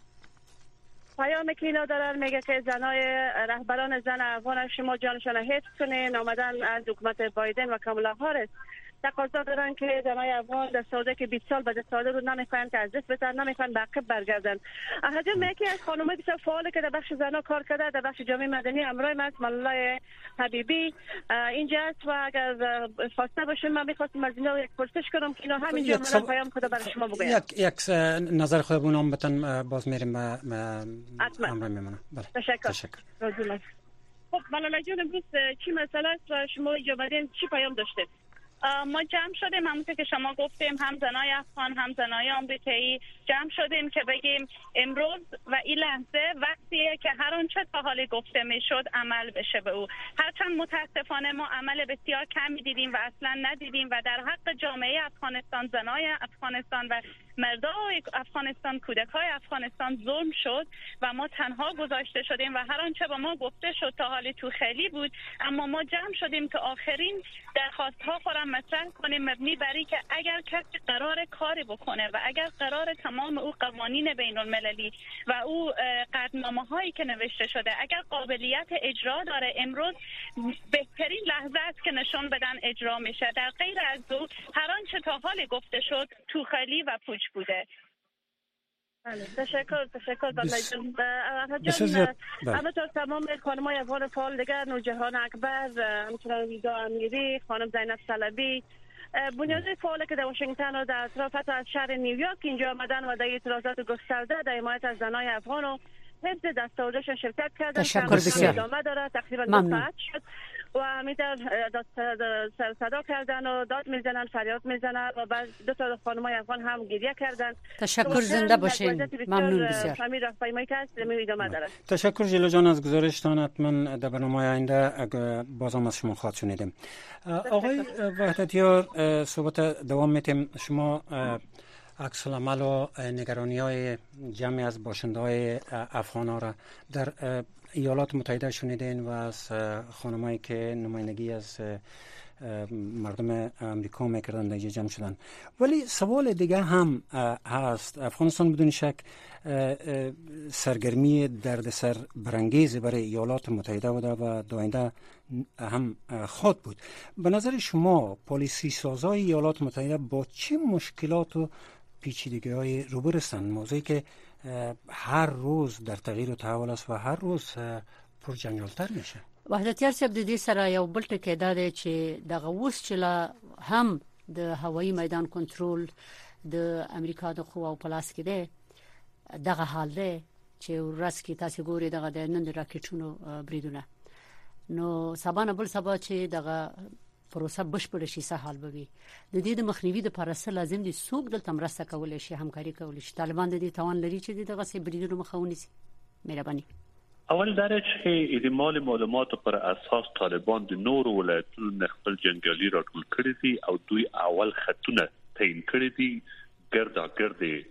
پیامی که اینا دارن میگه که زنای رهبران زن افغان شما جانشان حفظ کنین، آمدن از حکومت بایدن و کاملا هاریس تقاضا دارن که زنای افغان در سعودی که بیست سال بعد سعودی رو نمیخوان که از دست بدن، نمیخوان به عقب برگردن. حجم یکی از خانم‌های بسیار فعالی که در بخش زنان کار کرده در بخش جامعه مدنی امروی من ملای حبیبی اینجا است و اگر خواسته باشیم من می‌خواستم از اینا یک پرسش کنم که اینا همینجا من پیام خود برای شما بگم. یک یک نظر خودمون هم بتن باز میریم به امروی میمونم. بله. تشکر. تشکر. خب ملال جان، امروز چی مسئله است و شما اینجا بعدین چی پیام داشتید؟ ما جمع شدیم همونطور که شما گفتیم، هم زنای افغان هم زنای آمریکایی جمع شدیم که بگیم امروز و این لحظه وقتیه که هر آنچه تا حالی گفته میشد عمل بشه به او. هرچند متاسفانه ما عمل بسیار کمی دیدیم و اصلا ندیدیم و در حق جامعه افغانستان، زنای افغانستان و مردای افغانستان، کودکای افغانستان ظلم شد و ما تنها گذاشته شدیم و هر آنچه با ما گفته شد تا حالی تو خیلی بود. اما ما جمع شدیم که آخرین درخواست ها خورم مطرح کنیم مبنی بر که اگر کسی قرار کاری بکنه و اگر قرار تمام او قوانین بین المللی و او قطعنامه هایی که نوشته شده اگر قابلیت اجرا داره، امروز بهترین لحظه است که نشون بدن اجرا میشه. در غیر از او هر آنچه تا حال گفته شد تو خالی و پوچ بوده. بله، تشکر تشکر جان. همینطور تمام خانم‌های افغان فعال دیگر، نورجهان اکبر، همچنان ویدا امیری، خانم زینب طلبی، بنیادی فعالی که در واشنگتن و در اطراف از شهر نیویورک اینجا آمدن و در اعتراضات گسترده در حمایت از زنای افغان و حفظ دستاوردهشان شرکت کردن. تشکر بسیار. ادامه داره، تقریبا دو ساعت شد و همیدر صدا کردن و داد میزنن، فریاد میزنن و بعد دو تا خانمای افغان هم گریه کردن. تشکر، زنده باشین. ممنون بسیار. همین راهپیمایی که است می ادامه داره. تشکر ژیلا جان از گزارشتان. حتما در برنامه آینده بازم از شما خواهد شنیدیم. آقای وحدتیار، صحبت دوام میتیم. شما عکس العمل و نگرانی های جمعی از باشنده های افغان ها را در ایالات متحده شنیدین و از خانمایی که نمایندگی از مردم امریکا میکردن در جمع شدن. ولی سوال دیگه هم هست. افغانستان بدون شک سرگرمی دردسر برانگیز برای ایالات متحده بوده و آینده هم خواهد بود. به نظر شما پالیسی سازای ایالات متحده با چه مشکلات و پیچیدگی‌های روبرو هستند؟ موضوعی که هر روز در تغییر و تحول است و هر روز پرجنجالتر میشه. وحدتیار صاحب د دې سره یو بل ټکی دا دی چې دغه اوس چې لا هم د هوایي میدان کنټرول د امریکا د قواو په لاس کې دی، دغه حال دی چې ورځ کې تاسو ګورئ دغه د نن د راکټونو بریدونه، نو سبا نه بل سبا چې دغه پروسه بشپړ شي څه حال به وي. د دې د مخنیوي لپاره څه لازم دي؟ څوک دلته مرسته کولای شي، همکاري کولای شي؟ طالبان د دې توان لري چې دغه سي بریدونو مخه ونیسي؟ مهرباني. اول درجه کې د مال معلوماتو پر اساس طالبان د نورو ولایتونو خپل جنگیالي راټول کړي دي او دوی اول خطونه تعیین کړي دي ګردا ګرد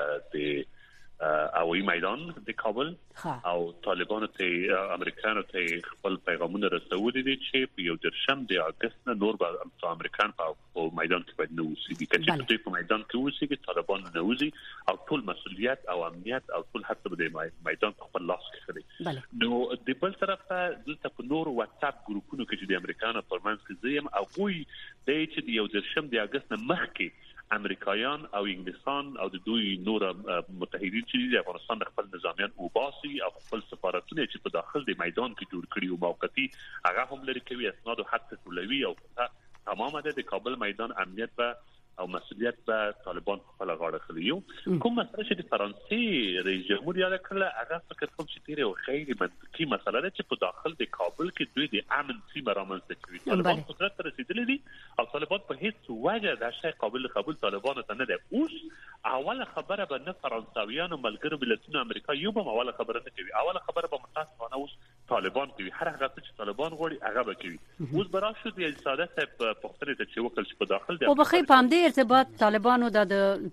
د هوایي میدان د کابل او طالبان ته امریکانو ته خپل پیغامونه رسولي دي چې په یو درشم د اگست نه نور به امریکان په میدان کې باید نه اوسېږي. چې دوی په میدان کې اوسېږي طالبان نه اوسي او ټول مسؤلیت او امنیت او ټول حتی د میدان په خپل لاس کې خوري. نو د بل طرف ته دلته په نور واتس اپ ګروپونو کې چې د امریکانو پرمنځ کې زیم او کوی د چې د یو درشم د اگست نه مخکې امریکایان او انګلیسان او د دوی نور متحدین چې د افغانستان خپل نظامیان وباسي او خپل سفارتونه چې په داخل د میدان کې جوړ کړي او موقتی هغه هم لري کوي اسناد او حتی ټولوي او تمام د کابل میدان امنیت به او مسؤلیت به طالبان خپل غاړه خلیو. کوم مسله چې د فرانسې رئیس جمهور یاد کړل هغه فکر کوم چې ډیره او خیر منطقي مسله ده چې په داخل د کابل کې دوی د امن سیمه رامنځته کړي. طالبان قدرت ته رسیدلي دي او طالبان په هیڅ وجه دا شی قابل قبول طالبان ته نه ده. اوس اوله خبره به نه فرانسویان او ملګرو ملتونو امریکا یو به اوله خبره نه کوي. اوله خبره به متاسفانه اوس طالبان کوي. هر هغه چې طالبان غواړي هغه به کوي. اوس برا شو د ساده صاحب پختنه ته چې وکړل چې په داخل د او بخې پام دې ارتباط طالبانو د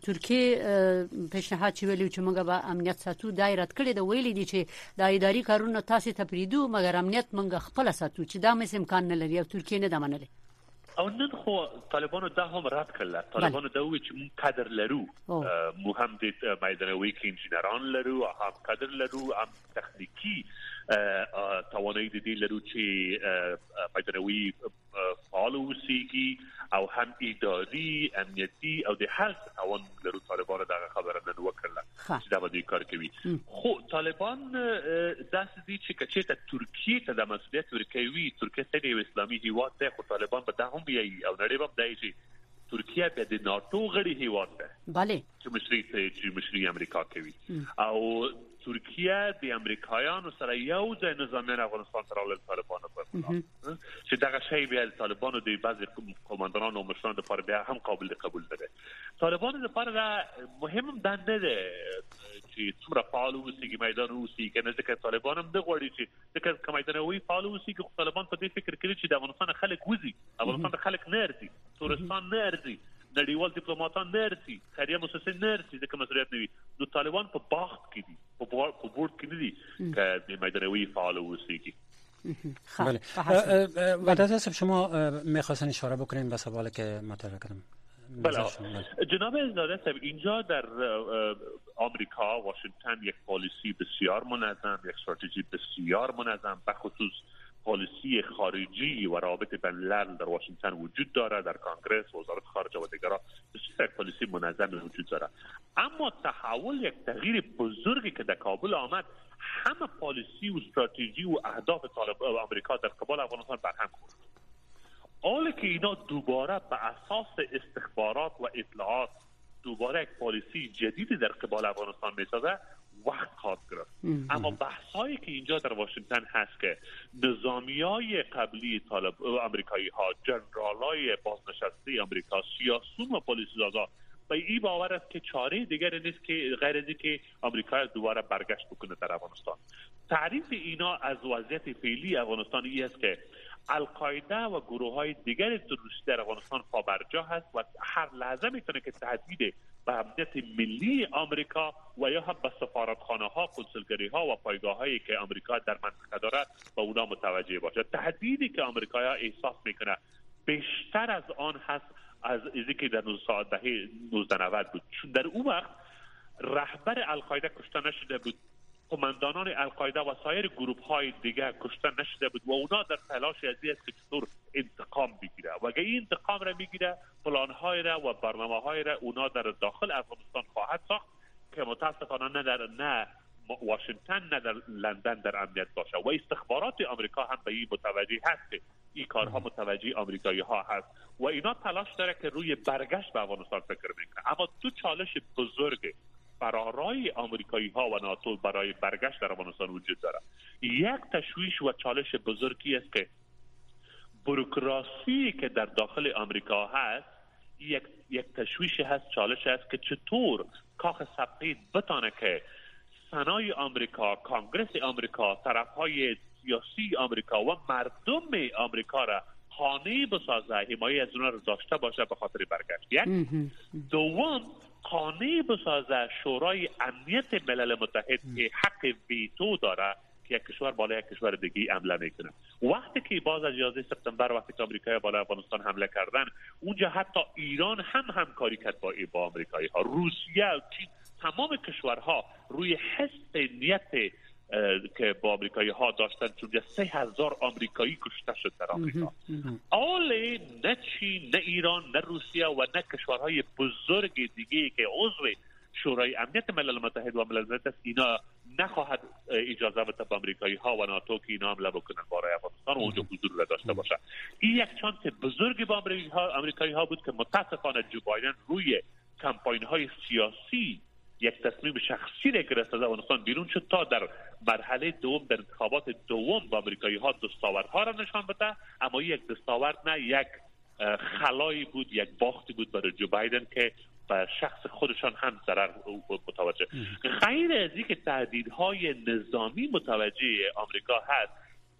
ترکیه پیشنهاد چې ویلو چې موږ به امنیت ساتو دایرت کړی د ویلي دي چې د اداري کارونو تاسو ته پریدو مګر امنیت موږ خپل ساتو چې دا مې امکان نه لري او ترکیه نه د منلي. او نن خو طالبانو دا هم رد کړل. طالبانو دا وی چې موږ قدر لرو، مو هم د میدانوي کې انجنیران لرو، هم قدر لرو، هم تخنیکی توانایی د دې لرو چې میدانوي فعال اوسېږي او هم اداري امنیتي او د هر توان لرو. طالبان دا خبره نه وکړه چې دا به دوی کار کوي. خو طالبان داسې دي چې کچېته ترکیه ته د مسؤلیت ورکوي. ترکیه څنګه یو اسلامي هیواد ده خو طالبان به دا هم بیایي او نړۍ به دا چې ترکیه به د ناتو غړي هیواد ده bale چې مشري چې مشري امریکا کوي او ترکیه د امریکایانو سره یو ځای نظامیان افغانستان سره ول طالبانو په چې دا شی بیا طالبانو د بعض کمانډرانو او مشرانو لپاره بیا هم قابل قبول ده. طالبانو لپاره مهم ده نه ده چې څومره فعال اوسېږي میدان اوسېږي کنه ځکه طالبان هم د غوړي چې ځکه کوم میدانوي فعال اوسېږي خو طالبان په دې فکر کوي چې د افغانستان خلک وځي، افغانستان خلک نه ارزي، تورستان نه ارزي، نړیوال ډیپلوماټان نه ارزي، خیریه مؤسسې نه ارزي ځکه مسؤلیت نه وي. نو طالبان په باغ کې دي، په بورډ کې نه دي که د میدانوي فعال اوسېږي. بله و در حساب شما میخواستن اشاره بکنیم به سوالی که مطرح کردم. بله جناب زاده صاحب اینجا در آمریکا واشنگتن یک پالیسی بسیار منظم، یک استراتژی بسیار منظم به خصوص پالیسی خارجی و روابط بین الملل در واشنگتن وجود داره. در کانگرس وزارت خارجه و دیگرها بسیار پالیسی منظم وجود داره. اما تحول یک تغییر بزرگی که در کابل آمد همه پالیسی و استراتژی و اهداف طالب آمریکا در قبال افغانستان برهم خورد. حالا که اینا دوباره به اساس استخبارات و اطلاعات دوباره یک پالیسی جدیدی در قبال افغانستان میسازه وقت خواهد گرفت. اما بحثایی که اینجا در واشنگتن هست که نظامیای قبلی طالب آمریکایی ها، جنرالای بازنشسته آمریکا، سیاسیون و پلیس سازا به این باور است که چاره دیگری نیست که غیر از اینکه آمریکا دوباره برگشت بکنه در افغانستان. تعریف اینا از وضعیت فعلی افغانستان این است که القاعده و گروه های دیگر تروریستی در افغانستان پابرجا هست و هر لحظه میتونه که تهدید به امنیت ملی آمریکا و یا هم به سفارتخانه ها، کنسولگری ها و پایگاه هایی که آمریکا در منطقه داره به اونا متوجه باشه. تهدیدی که آمریکا احساس میکنه بیشتر از آن هست از اینی که در نوزده نود بود، چون در اون وقت رهبر القاعده کشته نشده بود، قماندانان القاعده و سایر گروه های دیگه کشته نشده بود و اونا در تلاش ازی است که چطور انتقام بگیره و اگه این انتقام را میگیره پلان های را و برنامه های را اونا در داخل افغانستان خواهد ساخت که متاسفانه نه در نه واشنگتن نه در لندن در امنیت باشه و استخبارات آمریکا هم به این متوجه هست که این کارها متوجه آمریکایی ها هست و اینا تلاش داره که روی برگشت به افغانستان فکر میکنه. اما دو چالش بزرگ برای آمریکایی ها و ناتو برای برگشت در افغانستان وجود داره. یک تشویش و چالش بزرگی است که بوروکراسی که در داخل آمریکا هست یک یک تشویش هست، چالش هست که چطور کاخ سفید بتانه که سنای آمریکا، کانگرس آمریکا، طرفهای سیاسی آمریکا و مردم آمریکا را خانه بسازه، حمایت از اونها را داشته باشه به خاطر برگشت. یک دوم خانه بسازه شورای امنیت ملل متحد که حق ویتو داره که یک کشور بالا یک کشور دیگه حمله میکنه. وقتی که باز از یازده سپتامبر وقتی که آمریکایی بالا افغانستان حمله کردن، اونجا حتی ایران هم همکاری کرد با با آمریکایی ها، روسیه، چین، تمام کشورها روی حس نیت که با آمریکایی ها داشتن، چون سه هزار آمریکایی کشته شد در آمریکا. آله نه چین، نه ایران، نه روسیه و نه کشورهای بزرگ دیگه که عضو شورای امنیت ملل متحد و ملل متحد اینا نخواهد اجازه بده به آمریکایی ها و ناتو که اینا حمله بکنن برای افغانستان و اونجا حضور را داشته باشه. این یک چانس بزرگی با آمریکایی ها بود که متاسفانه جو بایدن روی کمپاین های سیاسی یک تصمیم شخصی را گرفت از افغانستان بیرون شد تا در مرحله دوم در انتخابات دوم با آمریکایی ها دستاوردها را نشان بده، اما یک دستاورد نه، یک خلایی بود، یک باختی بود برای جو بایدن که به شخص خودشان هم ضرر متوجه. غیر از اینکه تهدیدهای نظامی متوجه آمریکا هست،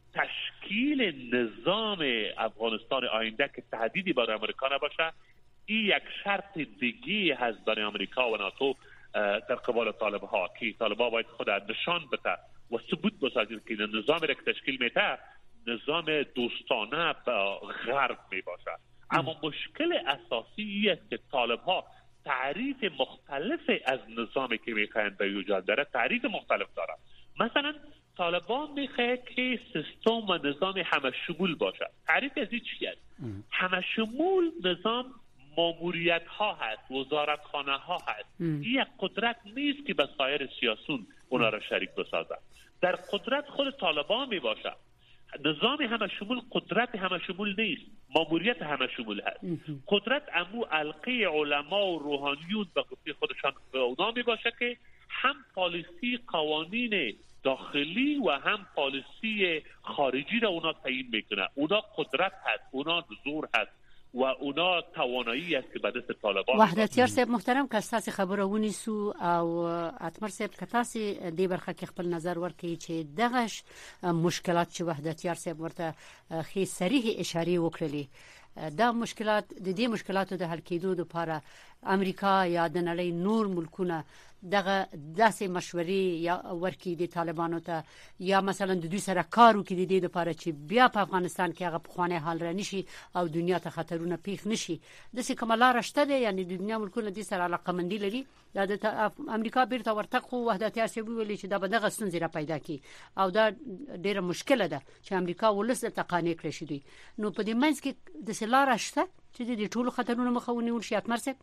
تشکیل نظام افغانستان آینده که تهدیدی برای آمریکا نباشه، این یک شرط دیگه هست برای آمریکا و ناتو در قبال طالب ها که طالب ها باید خود نشان بده و ثبوت بسازید که نظامی را که تشکیل میده نظام دوستانه با غرب می باشه. اما مشکل اساسی این است که طالب ها تعریف مختلف از نظامی که میخواهند به وجود داره تعریف مختلف داره. مثلا طالبان میخواهند که سیستم و نظام همه شمول باشه. تعریف از این چی است؟ همه شمول نظام ماموریت ها هست، وزارت خانه ها هست. این یک قدرت نیست که به سایر سیاسون اونا را شریک بسازه. در قدرت خود طالبان می باشه. نظام همه شمول قدرت همه شمول نیست، ماموریت همه شمول هست. قدرت امو علقه علما و روحانیون به گفته خودشان به اونا می باشه که هم پالیسی قوانین داخلی و هم پالیسی خارجی را اونا تعیین میکنه. اونا قدرت هست، اونا زور هست و اونا توانایی است که به دست طالبان. وحدتیار صاحب محترم که تاسو خبره ونیسو او اتمر صاحب که تاسو دې برخه کې خپل نظر ورکړي چې دغه مشکلات چې وحدتیار صاحب ورته خې صریح اشاره وکړلې، دا مشکلات د دې مشکلاتو د حل کېدو لپاره امریکا یا د نړۍ نور ملکونه دغه داسې مشورې یا ورکی د طالبانو ته یا مثلا د دوی سره کارو کې د دې لپاره چې بیا په افغانستان کې هغه پخوانی حال را نشي او دنیا ته خطرونه پیښ نشي، د څه کومه لار شته ده؟ یعنی د دنیا ملکونه د سره علاقمندي لري دا د امریکا بیرته ورته خو وحدت سیاسي ویلي چې دا به دغه ستونزې را پیدا کی او دا ډیره مشکله ده چې امریکا ولس ته قانع کړی شي دوی. نو په دې منځ کې د څه لار شته چې د ټولو خطرونو مخه ونیول شي؟ اتمر صاحب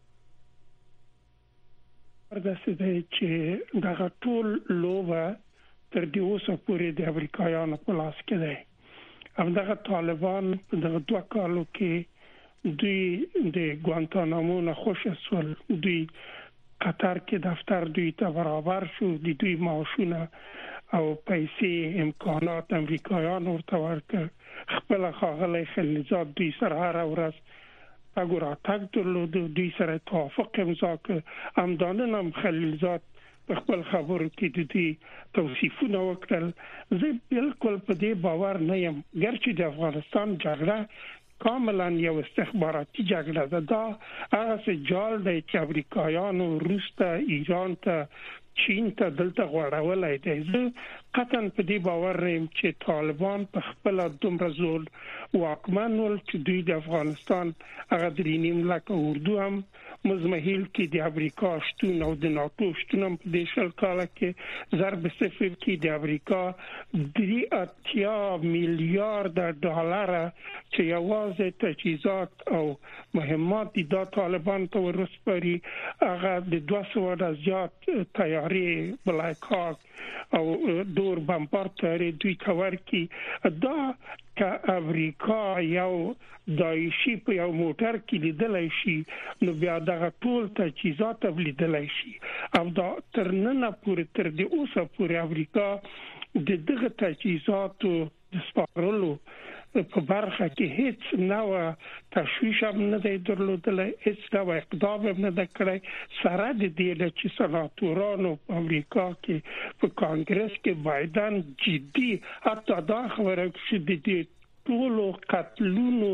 داسې دی چې دغه ټول لوبه تر دې اوسه پورې د امریکایانو په لاس کې دی. همدغه طالبان په دغه دوه کالو کې دوی د ګوانتانامو نه خوشې شول، دوی قطر کې دفتر دوی ته برابر شو، د دوی معاشونه او پیسې امکانات امریکایان ورته ورکړ. خپل ښاغلی خلیلزاد دوی سره هره ورځ اګورا تاګ درلود، دوی سره توافق امضا کړ. همدانن هم خلیلزاد په خپل خبرو کې د دې توصیفونه وکړل. زه بالکل په دې باور نه یم، ګرچې د افغانستان جګړه کاملا یو استخباراتي جګړه ده. دا هغه جال دی چې امریکایانو روس ته، ایران ته، چین ته دلته غوړولای دی. زه قطعا په دې باور یم چې طالبان په خپل دومره زور واکمن ول چې دوی د افغانستان هغه درې نیم لکه اردو هم مزمحیل کې د امریکا شتون او د ناتو شتون هم په دې شل کال کې ضرب صفر کې د امریکا درې اتیا میلیارډ ډالر چې یوازې تجهیزات او مهمات د طالبان ته ورسپاري، هغه د دوه سوه زیات تیاری بلاک هاک او دور بمبار تیاری دوی کور کې. دا که امریکا یو دایشي په یو موټر کې لیدلای شي نو بیا دغه ټول تجهیزات لیدلای شي. او دا تر نن پورې تر دې اوسه پورې امریکا د دغه تجهیزاتو د سپارلو په برخه کې هیڅ نوع تشویش هم نه دی درلودلی، هیڅ نوع اقدام هم نه دی کړی. سره د دې چې سناتورانو په امریکا کې په کانګرس کې بایدن جدي حتی دا خبره چې د دې ټولو قتلونو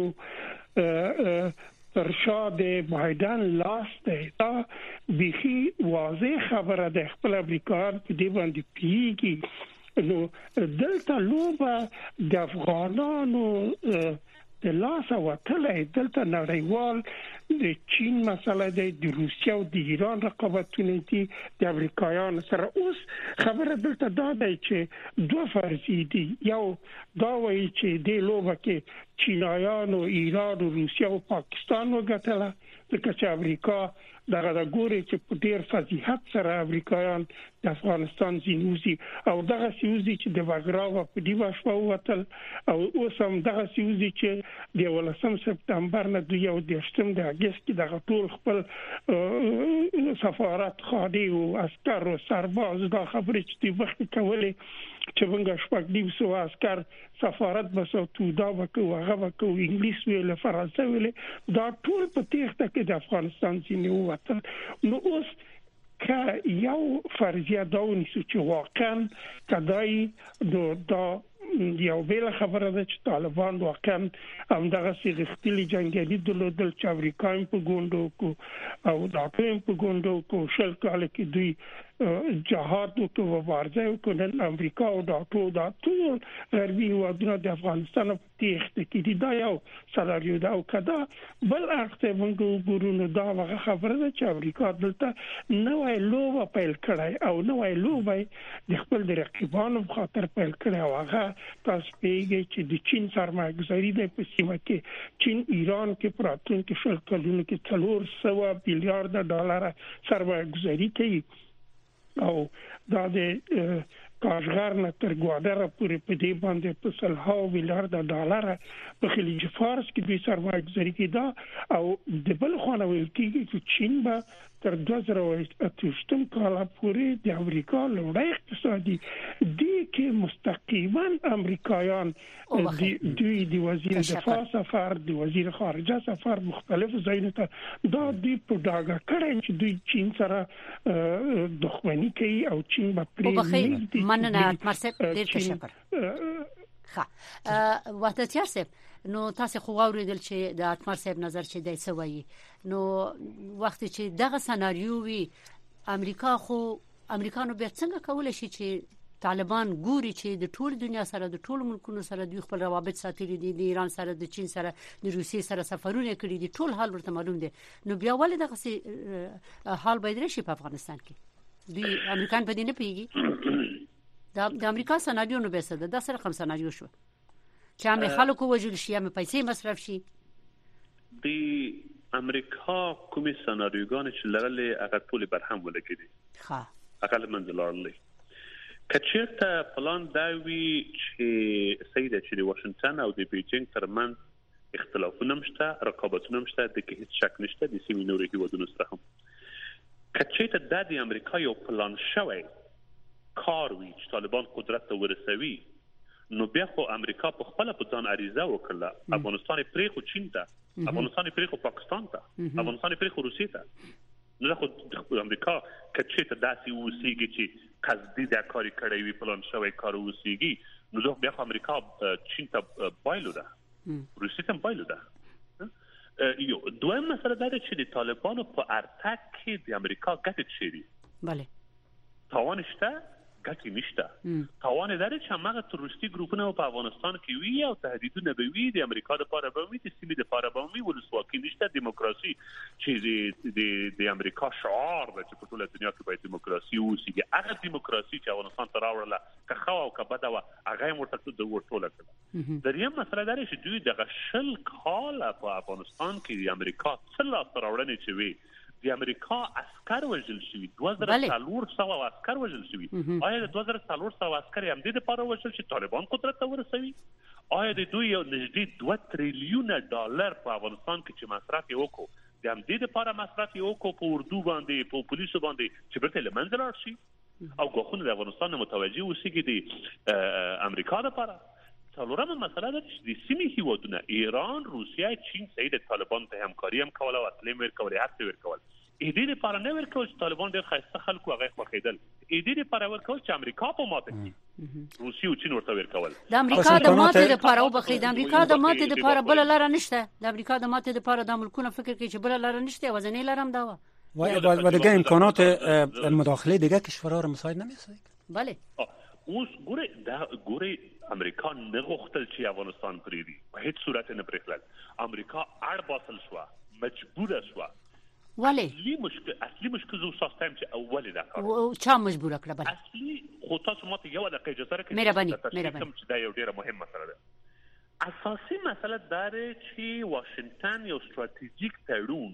پر شا د بایدن لاس دی. دا بیخي واضح خبره ده. خپل امریکایان په دې باندې پیږي. نو دلته لوبه د افغانانو د لاس وتلې، دلته نړیوال د چین مسله ده، د روسیې او د ایران رقابتونه دي د امریکایانو سره. اوس خبره دلته دا ده چې دوه فرضي دي. یو دا وایي چې د لوبه کې چینایانو، ایران او روسیې او پاکستان وګټله، ځکه چې امریکا دغه د ګوري چې په ډیر فضیحت سره امریکایان د افغانستان زینوزي او دغه سیوزي چې د باګراو په دی واشو وتل او اوس هم دغه سیوزي چې د ولسم سپتمبر نه د یو د شتم د اگست کې دغه ټول خپل سفارت خادي او عسكر او سرباز دا خبرې چې د وخت کولې چې موږ شپږ نیم سو عسكر سفارت بسو تو دا وکړو، هغه وکړو، انګلیس ویل، فرانسې ویل، دا ټول په تیښته کې د افغانستان ځینې ووتل. نو اوس که یو فرضیه دا ونیسو چې واقعا کدای دا یو بل خبره ده چې طالبان واقعا هم دغه سیغختلی جنگلی دلودل چې امریکا په ګوندو کو او دا په ګوندو کو شل کال کې دوی جهاد او مبارزه وکړل. امریکا او دا ټول دا ټول غربي هیوادونه د افغانستان په تیښته کې دي. دا یو سناریو ده. او کدا بل اخته موږ ګورو دا هغه خبره ده چې امریکا دلته نوې لوبه پیل کړای او نوې لوبه د خپل د رقیبانو په خاطر پیل کړای. او هغه تاسو پیږي چې د چین سرمایه‌ګذاري د په سیمه کې چین ایران کې پراتون کې شل کلونو کې څلور سوه میلیارډ ډالر سرمایه‌ګذاري کوي او دا د کاشغر نه تر ګوادر پورې په دې باندې په سلهاو میلیارډ ډالر په خلیج فارس کې د سرمایه‌ګذاري کې دا او د بل خونه ویل کېږي چې چین به تر دوه زره اتهشتم کال پورې د امریکا لوړ اقتصادي دي کې مستقیما امریکایان دوی د وزیر دفاع سفر، د وزیر خارجه سفر مختلف ځایونو ته دا دی په ډاګه کړی چې دوی چین سره دښمني کوي او چین به پرې مننه. مرسب ډیر تشکر. ښه وحدت یاسب، نو تاسو خو اوریدل چې د اتمر صاحب نظر چې دی سوي، نو وخت چې دغه سناریو وي امریکا خو امریکانو به څنګه کولای شي چې طالبان ګوري چې د ټول دنیا سره د ټول ملکونو سره د خپل روابط ساتلي دي، د ایران سره، د چین سره، د روسیې سره سفرونه کړي دي، ټول حال ورته معلوم دي. نو بیا ولې دغه حال باید راشي په افغانستان کې؟ دوی امریکایان په دې نه پیږي. د د امریکا سناریو نو به څه ده؟ د سره کوم سناریو شو چې هم خلکو وجل شي، هم پیسې مصرف شي؟ د امریکا کومي سناریوګان چې لرلې هغه ټول برهم ولګېدي. ښه اقل منځلارلي کچېرته پلان دا وی چې سیده چې د واشنگټن او د بیجینګ ترمنځ اختلافونه مشته، رقابتونه مشته، د کې هیڅ شک نشته د سیمې نورو هیوادونو سره هم. کچېرته د امریکا یو پلان شوی کار وی چې طالبان قدرت ته ورسوي، نو بیا خو امریکا په خپل په ځان عریضه وکړه، افغانستان پرې خو چین ته، افغانستان پرې خو پاکستان ته، افغانستان پرې خو روسیې ته. نو خو امریکا کچې ته داسې وسیږي چې قصدي دا کاری کړی وي، پلان شوی کار وسیږي، نو بیا خو امریکا چین ته بایلو ده، روسیې ته بایلو ده. یو دویم مسله دا چې د طالبانو په ارتک کې د امریکا ګټه چیري بله تاوان شته ګټه نشته تاوان دا چې هغه تروریستي ګروپونه په افغانستان کې وی او تهدیدونه به وي د امریکا لپاره به وي د سیمې لپاره به وي ولسواکي نشته دیموکراسي چې د د امریکا شعار د چې په ټوله دنیا کې باید دیموکراسي اوسي هغه دیموکراسي چې افغانستان ته راوړله که خو او که بده وه هغه یې ورته د ورټوله کړه دریم مسله دا چې دوی دغه شل کاله په افغانستان کې د امریکا څه لاسته راوړنې چې وي د امریکا عسكر وژل شوي دوه زره څلور سوه عسكر وژل شوي آیا د دوه زره څلور سوه عسكر هم دې لپاره وژل چې طالبان قدرت ته ورسوي آیا د دوی یو نږدې دوه تریلیونه ډالر په افغانستان کې چې مصرف یې وکړو د همدې لپاره مصرف یې وکړو په اردو باندې په پولیسو باندې چې بیرته له منځه لاړ شي او ګواښونه د افغانستان نه متوجه اوسېږي د امریکا لپاره څلورمه مسله ده چې د سیمې هیوادونه ایران روسیه چین سید طالبان ته همکاري هم کوله او اسلحې ورکولې هر څه ورکول ایدې لپاره نه ورکول چې طالبان ډېر ښایسته خلکو هغه خوښېدل ایدې لپاره ورکول چې امریکا په ماته کړي روسیه او چین ورته ورکول د امریکا د ماتې لپاره وبخښئ د امریکا د ماتې لپاره بله لاره نشته د امریکا د ماتې لپاره د ملکونه فکر کوي چې بله لاره نشته یوازینۍ لاره هم دا وه و دیگه امکانات مداخله دیگه کشورها رو مساعد نمی‌سازه بله اوس ګوره دا ګوره امریکا نه غوښتل چې افغانستان پریږدي په هیڅ صورت نه پرېښودل امریکا اړ باسل شوه مجبوره شوه ولې اصلي مشکل اصلي مشکل زه تاسو ته چې اول دا کار او چا مجبور کړ بل اصلي خو تاسو ماته یو دقیقه اجازه راکړئ مهرباني مهرباني چې دا یو ډیره مهمه مسله ده اساسي مسله دا ده چې واشنگټن یو ستراتیژیک تړون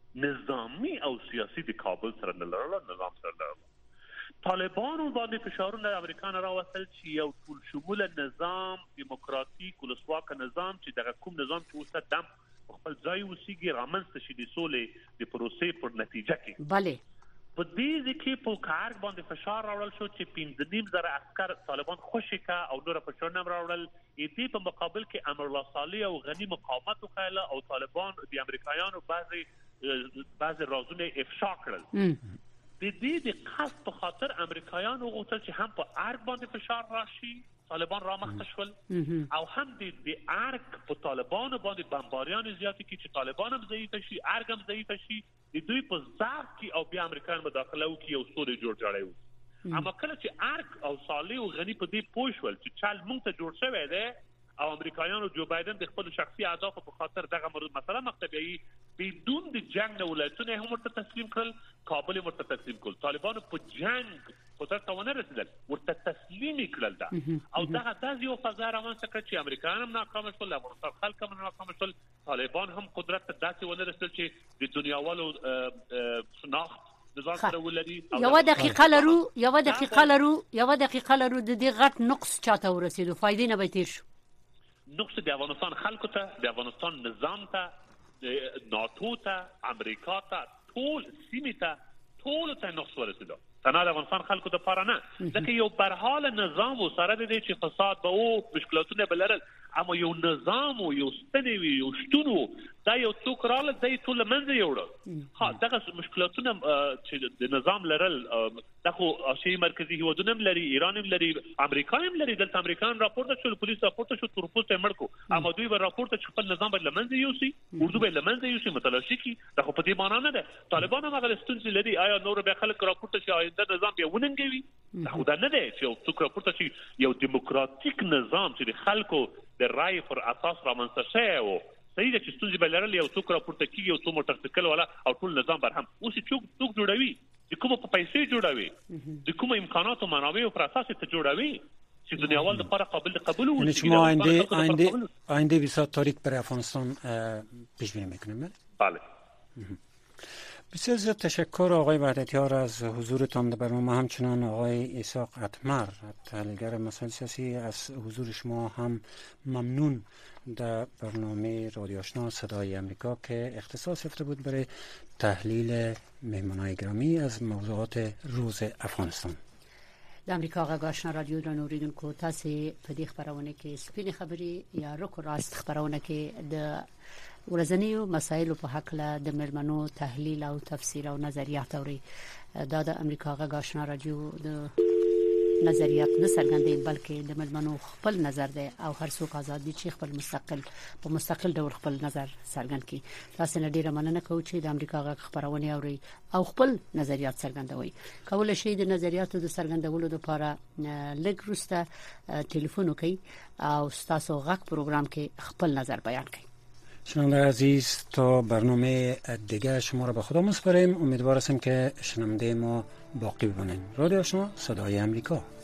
نظامی او سیاسي د کابل سره نه لرل نظام سره لرل طالبانو باندې فشارونه امریکا نه راوستل چې یو ټول شموله نظام دیموکراتیک ولسواک نظام چې دغه کوم نظام چې اوسه دم خپل ځای وسیږي رامنځته شي د سولې د پروسې پر نتیجه کې بله په دې کې په کار باندې فشار راوړل شو چې پنځه نیم زره عسكر طالبان خوشی کا او نور فشار نه راوړل دې په مقابل کې امر الله صالح او غنی مقاومت وکړه او طالبان د امریکایانو بعضي بعضي رازونه افشا کړل د دې د قصد په خاطر امریکایانو غوښتل چې هم په ارګ باندې فشار راشي طالبان را مخته شول او هم د ارګ په طالبانو باندې بمباریان زیات کی چې طالبان هم ضعیف شي ارګ هم ضعیف شي د دوی په ضعف کې او بیا امریکایان مداخله وکړي او سوري جوړ جوړي اما کله چې ارګ او صالح او غنی په دې پوه شول چې چال مونږ ته جوړ شوی دی او امریکایانو جو بایدن د خپل شخصي اهداف په خاطر دغه مسله مکتبي بدون د جنگ نه ولایتونه هم ورته تسلیم کړل کابل ورته تسلیم کړل طالبانو په جنگ قدرت ته ونه رسیدل ورته تسلیم کړل دا او دغه د یو فضا روانه کړ چې امریکایان هم ناکام شول افغانستان خلک هم ناکام شول طالبان هم قدرت ته داسې ونه رسیدل چې د دنیاوالو شناخت یو دقیقه لرو یو دقیقه لرو یو دقیقه لرو د دې غټ نقص چاته ورسېدو فائدې نه به تیر شو نقص د افغانستان خلکو ته د افغانستان نظام ته ناتو ته امریکا ته ټول سیمې ته ټول ته نقص ورسېدو تنها د افغانستان خلکو ته پاره نه ځکه یو برحال نظام و سره د دې چې فساد به او مشکلاتونه بلرل اما یو نظام او یو ستنوي یو شتونو دا یو څوک رااله د ټول منځ یوړو ها دغه مشکلاتونه چې د نظام لرل دغه شی مرکزی هیوادونه لري ایران هم لري امریکا هم لري د امریکان راپورټ شو پولیس راپورټ شو ترپوس ته مړکو اما دوی به راپورټ چې خپل نظام بل منځ یوسي اردو به لمنځ یوسي متلاشي کی دغه په دې معنی نه ده طالبان هم هغه ستونزې لري آیا نور به خلک راپورټ شي آینده نظام بیا وننګوي دا خو دا نه ده چې څوک راپورټ شي یو دیموکراتیک نظام چې خلکو د رای پر اساس رامنځته شوی و صحیح ده چې ستونزې به لرل یو څوک راپورته کېږي یو څو موټر سایکل والا او ټول نظام بر هم اوس څوک څوک جوړوي د کومو په پیسې جوړوي د کومو امکاناتو منابعو پر اساس ته جوړوي چې دنیاوال د لپاره قابل قبول یعنی شما آینده آینده آینده بسیار تاریک برای افغانستان پیش بینی میکنیم بله بسیار زیاد تشکر آقای وحدتیار از حضورتان در برنامه همچنان آقای اسحاق اتمر تحلیلگر مسائل سیاسی از حضور شما هم ممنون در برنامه رادیو آشنا صدای امریکا که اختصاص یافته بود برای تحلیل مهمانان گرامی از موضوعات روز افغانستان. د امریکا غږ آشنا رادیو د نوریدونکو تاسو په دې خبرونه کې سپینې خبري یا رکو راست خبرونه کې د ورځنیو مسایلو په حق له د مرمنو تحلیل او تفسیر او نظریات اوري دا د امریکا غږ آشنا رادیو د نظریات نه څرګندوي بلکې د ملمنو خپل نظر دی او هر څوک آزاد دي چې خپل مستقل په مستقل ډول خپل نظر څرګند کړي. تاسو نه ډیره مننه کوم چې د امریکا غږ خبرونه اوري او خپل نظریات څرګندوي. کول شي د نظریاتو د څرګندولو لپاره لږ وروسته ټلیفون وکړئ او تاسو غږ پروګرام کې خپل نظر بیان کړئ. شنونده عزیز تا برنامه دیگه شما را به خدا میسپاریم. امیدوار هستیم که شنونده ما باقی بمانید. رادیو آشنا صدای امریکا.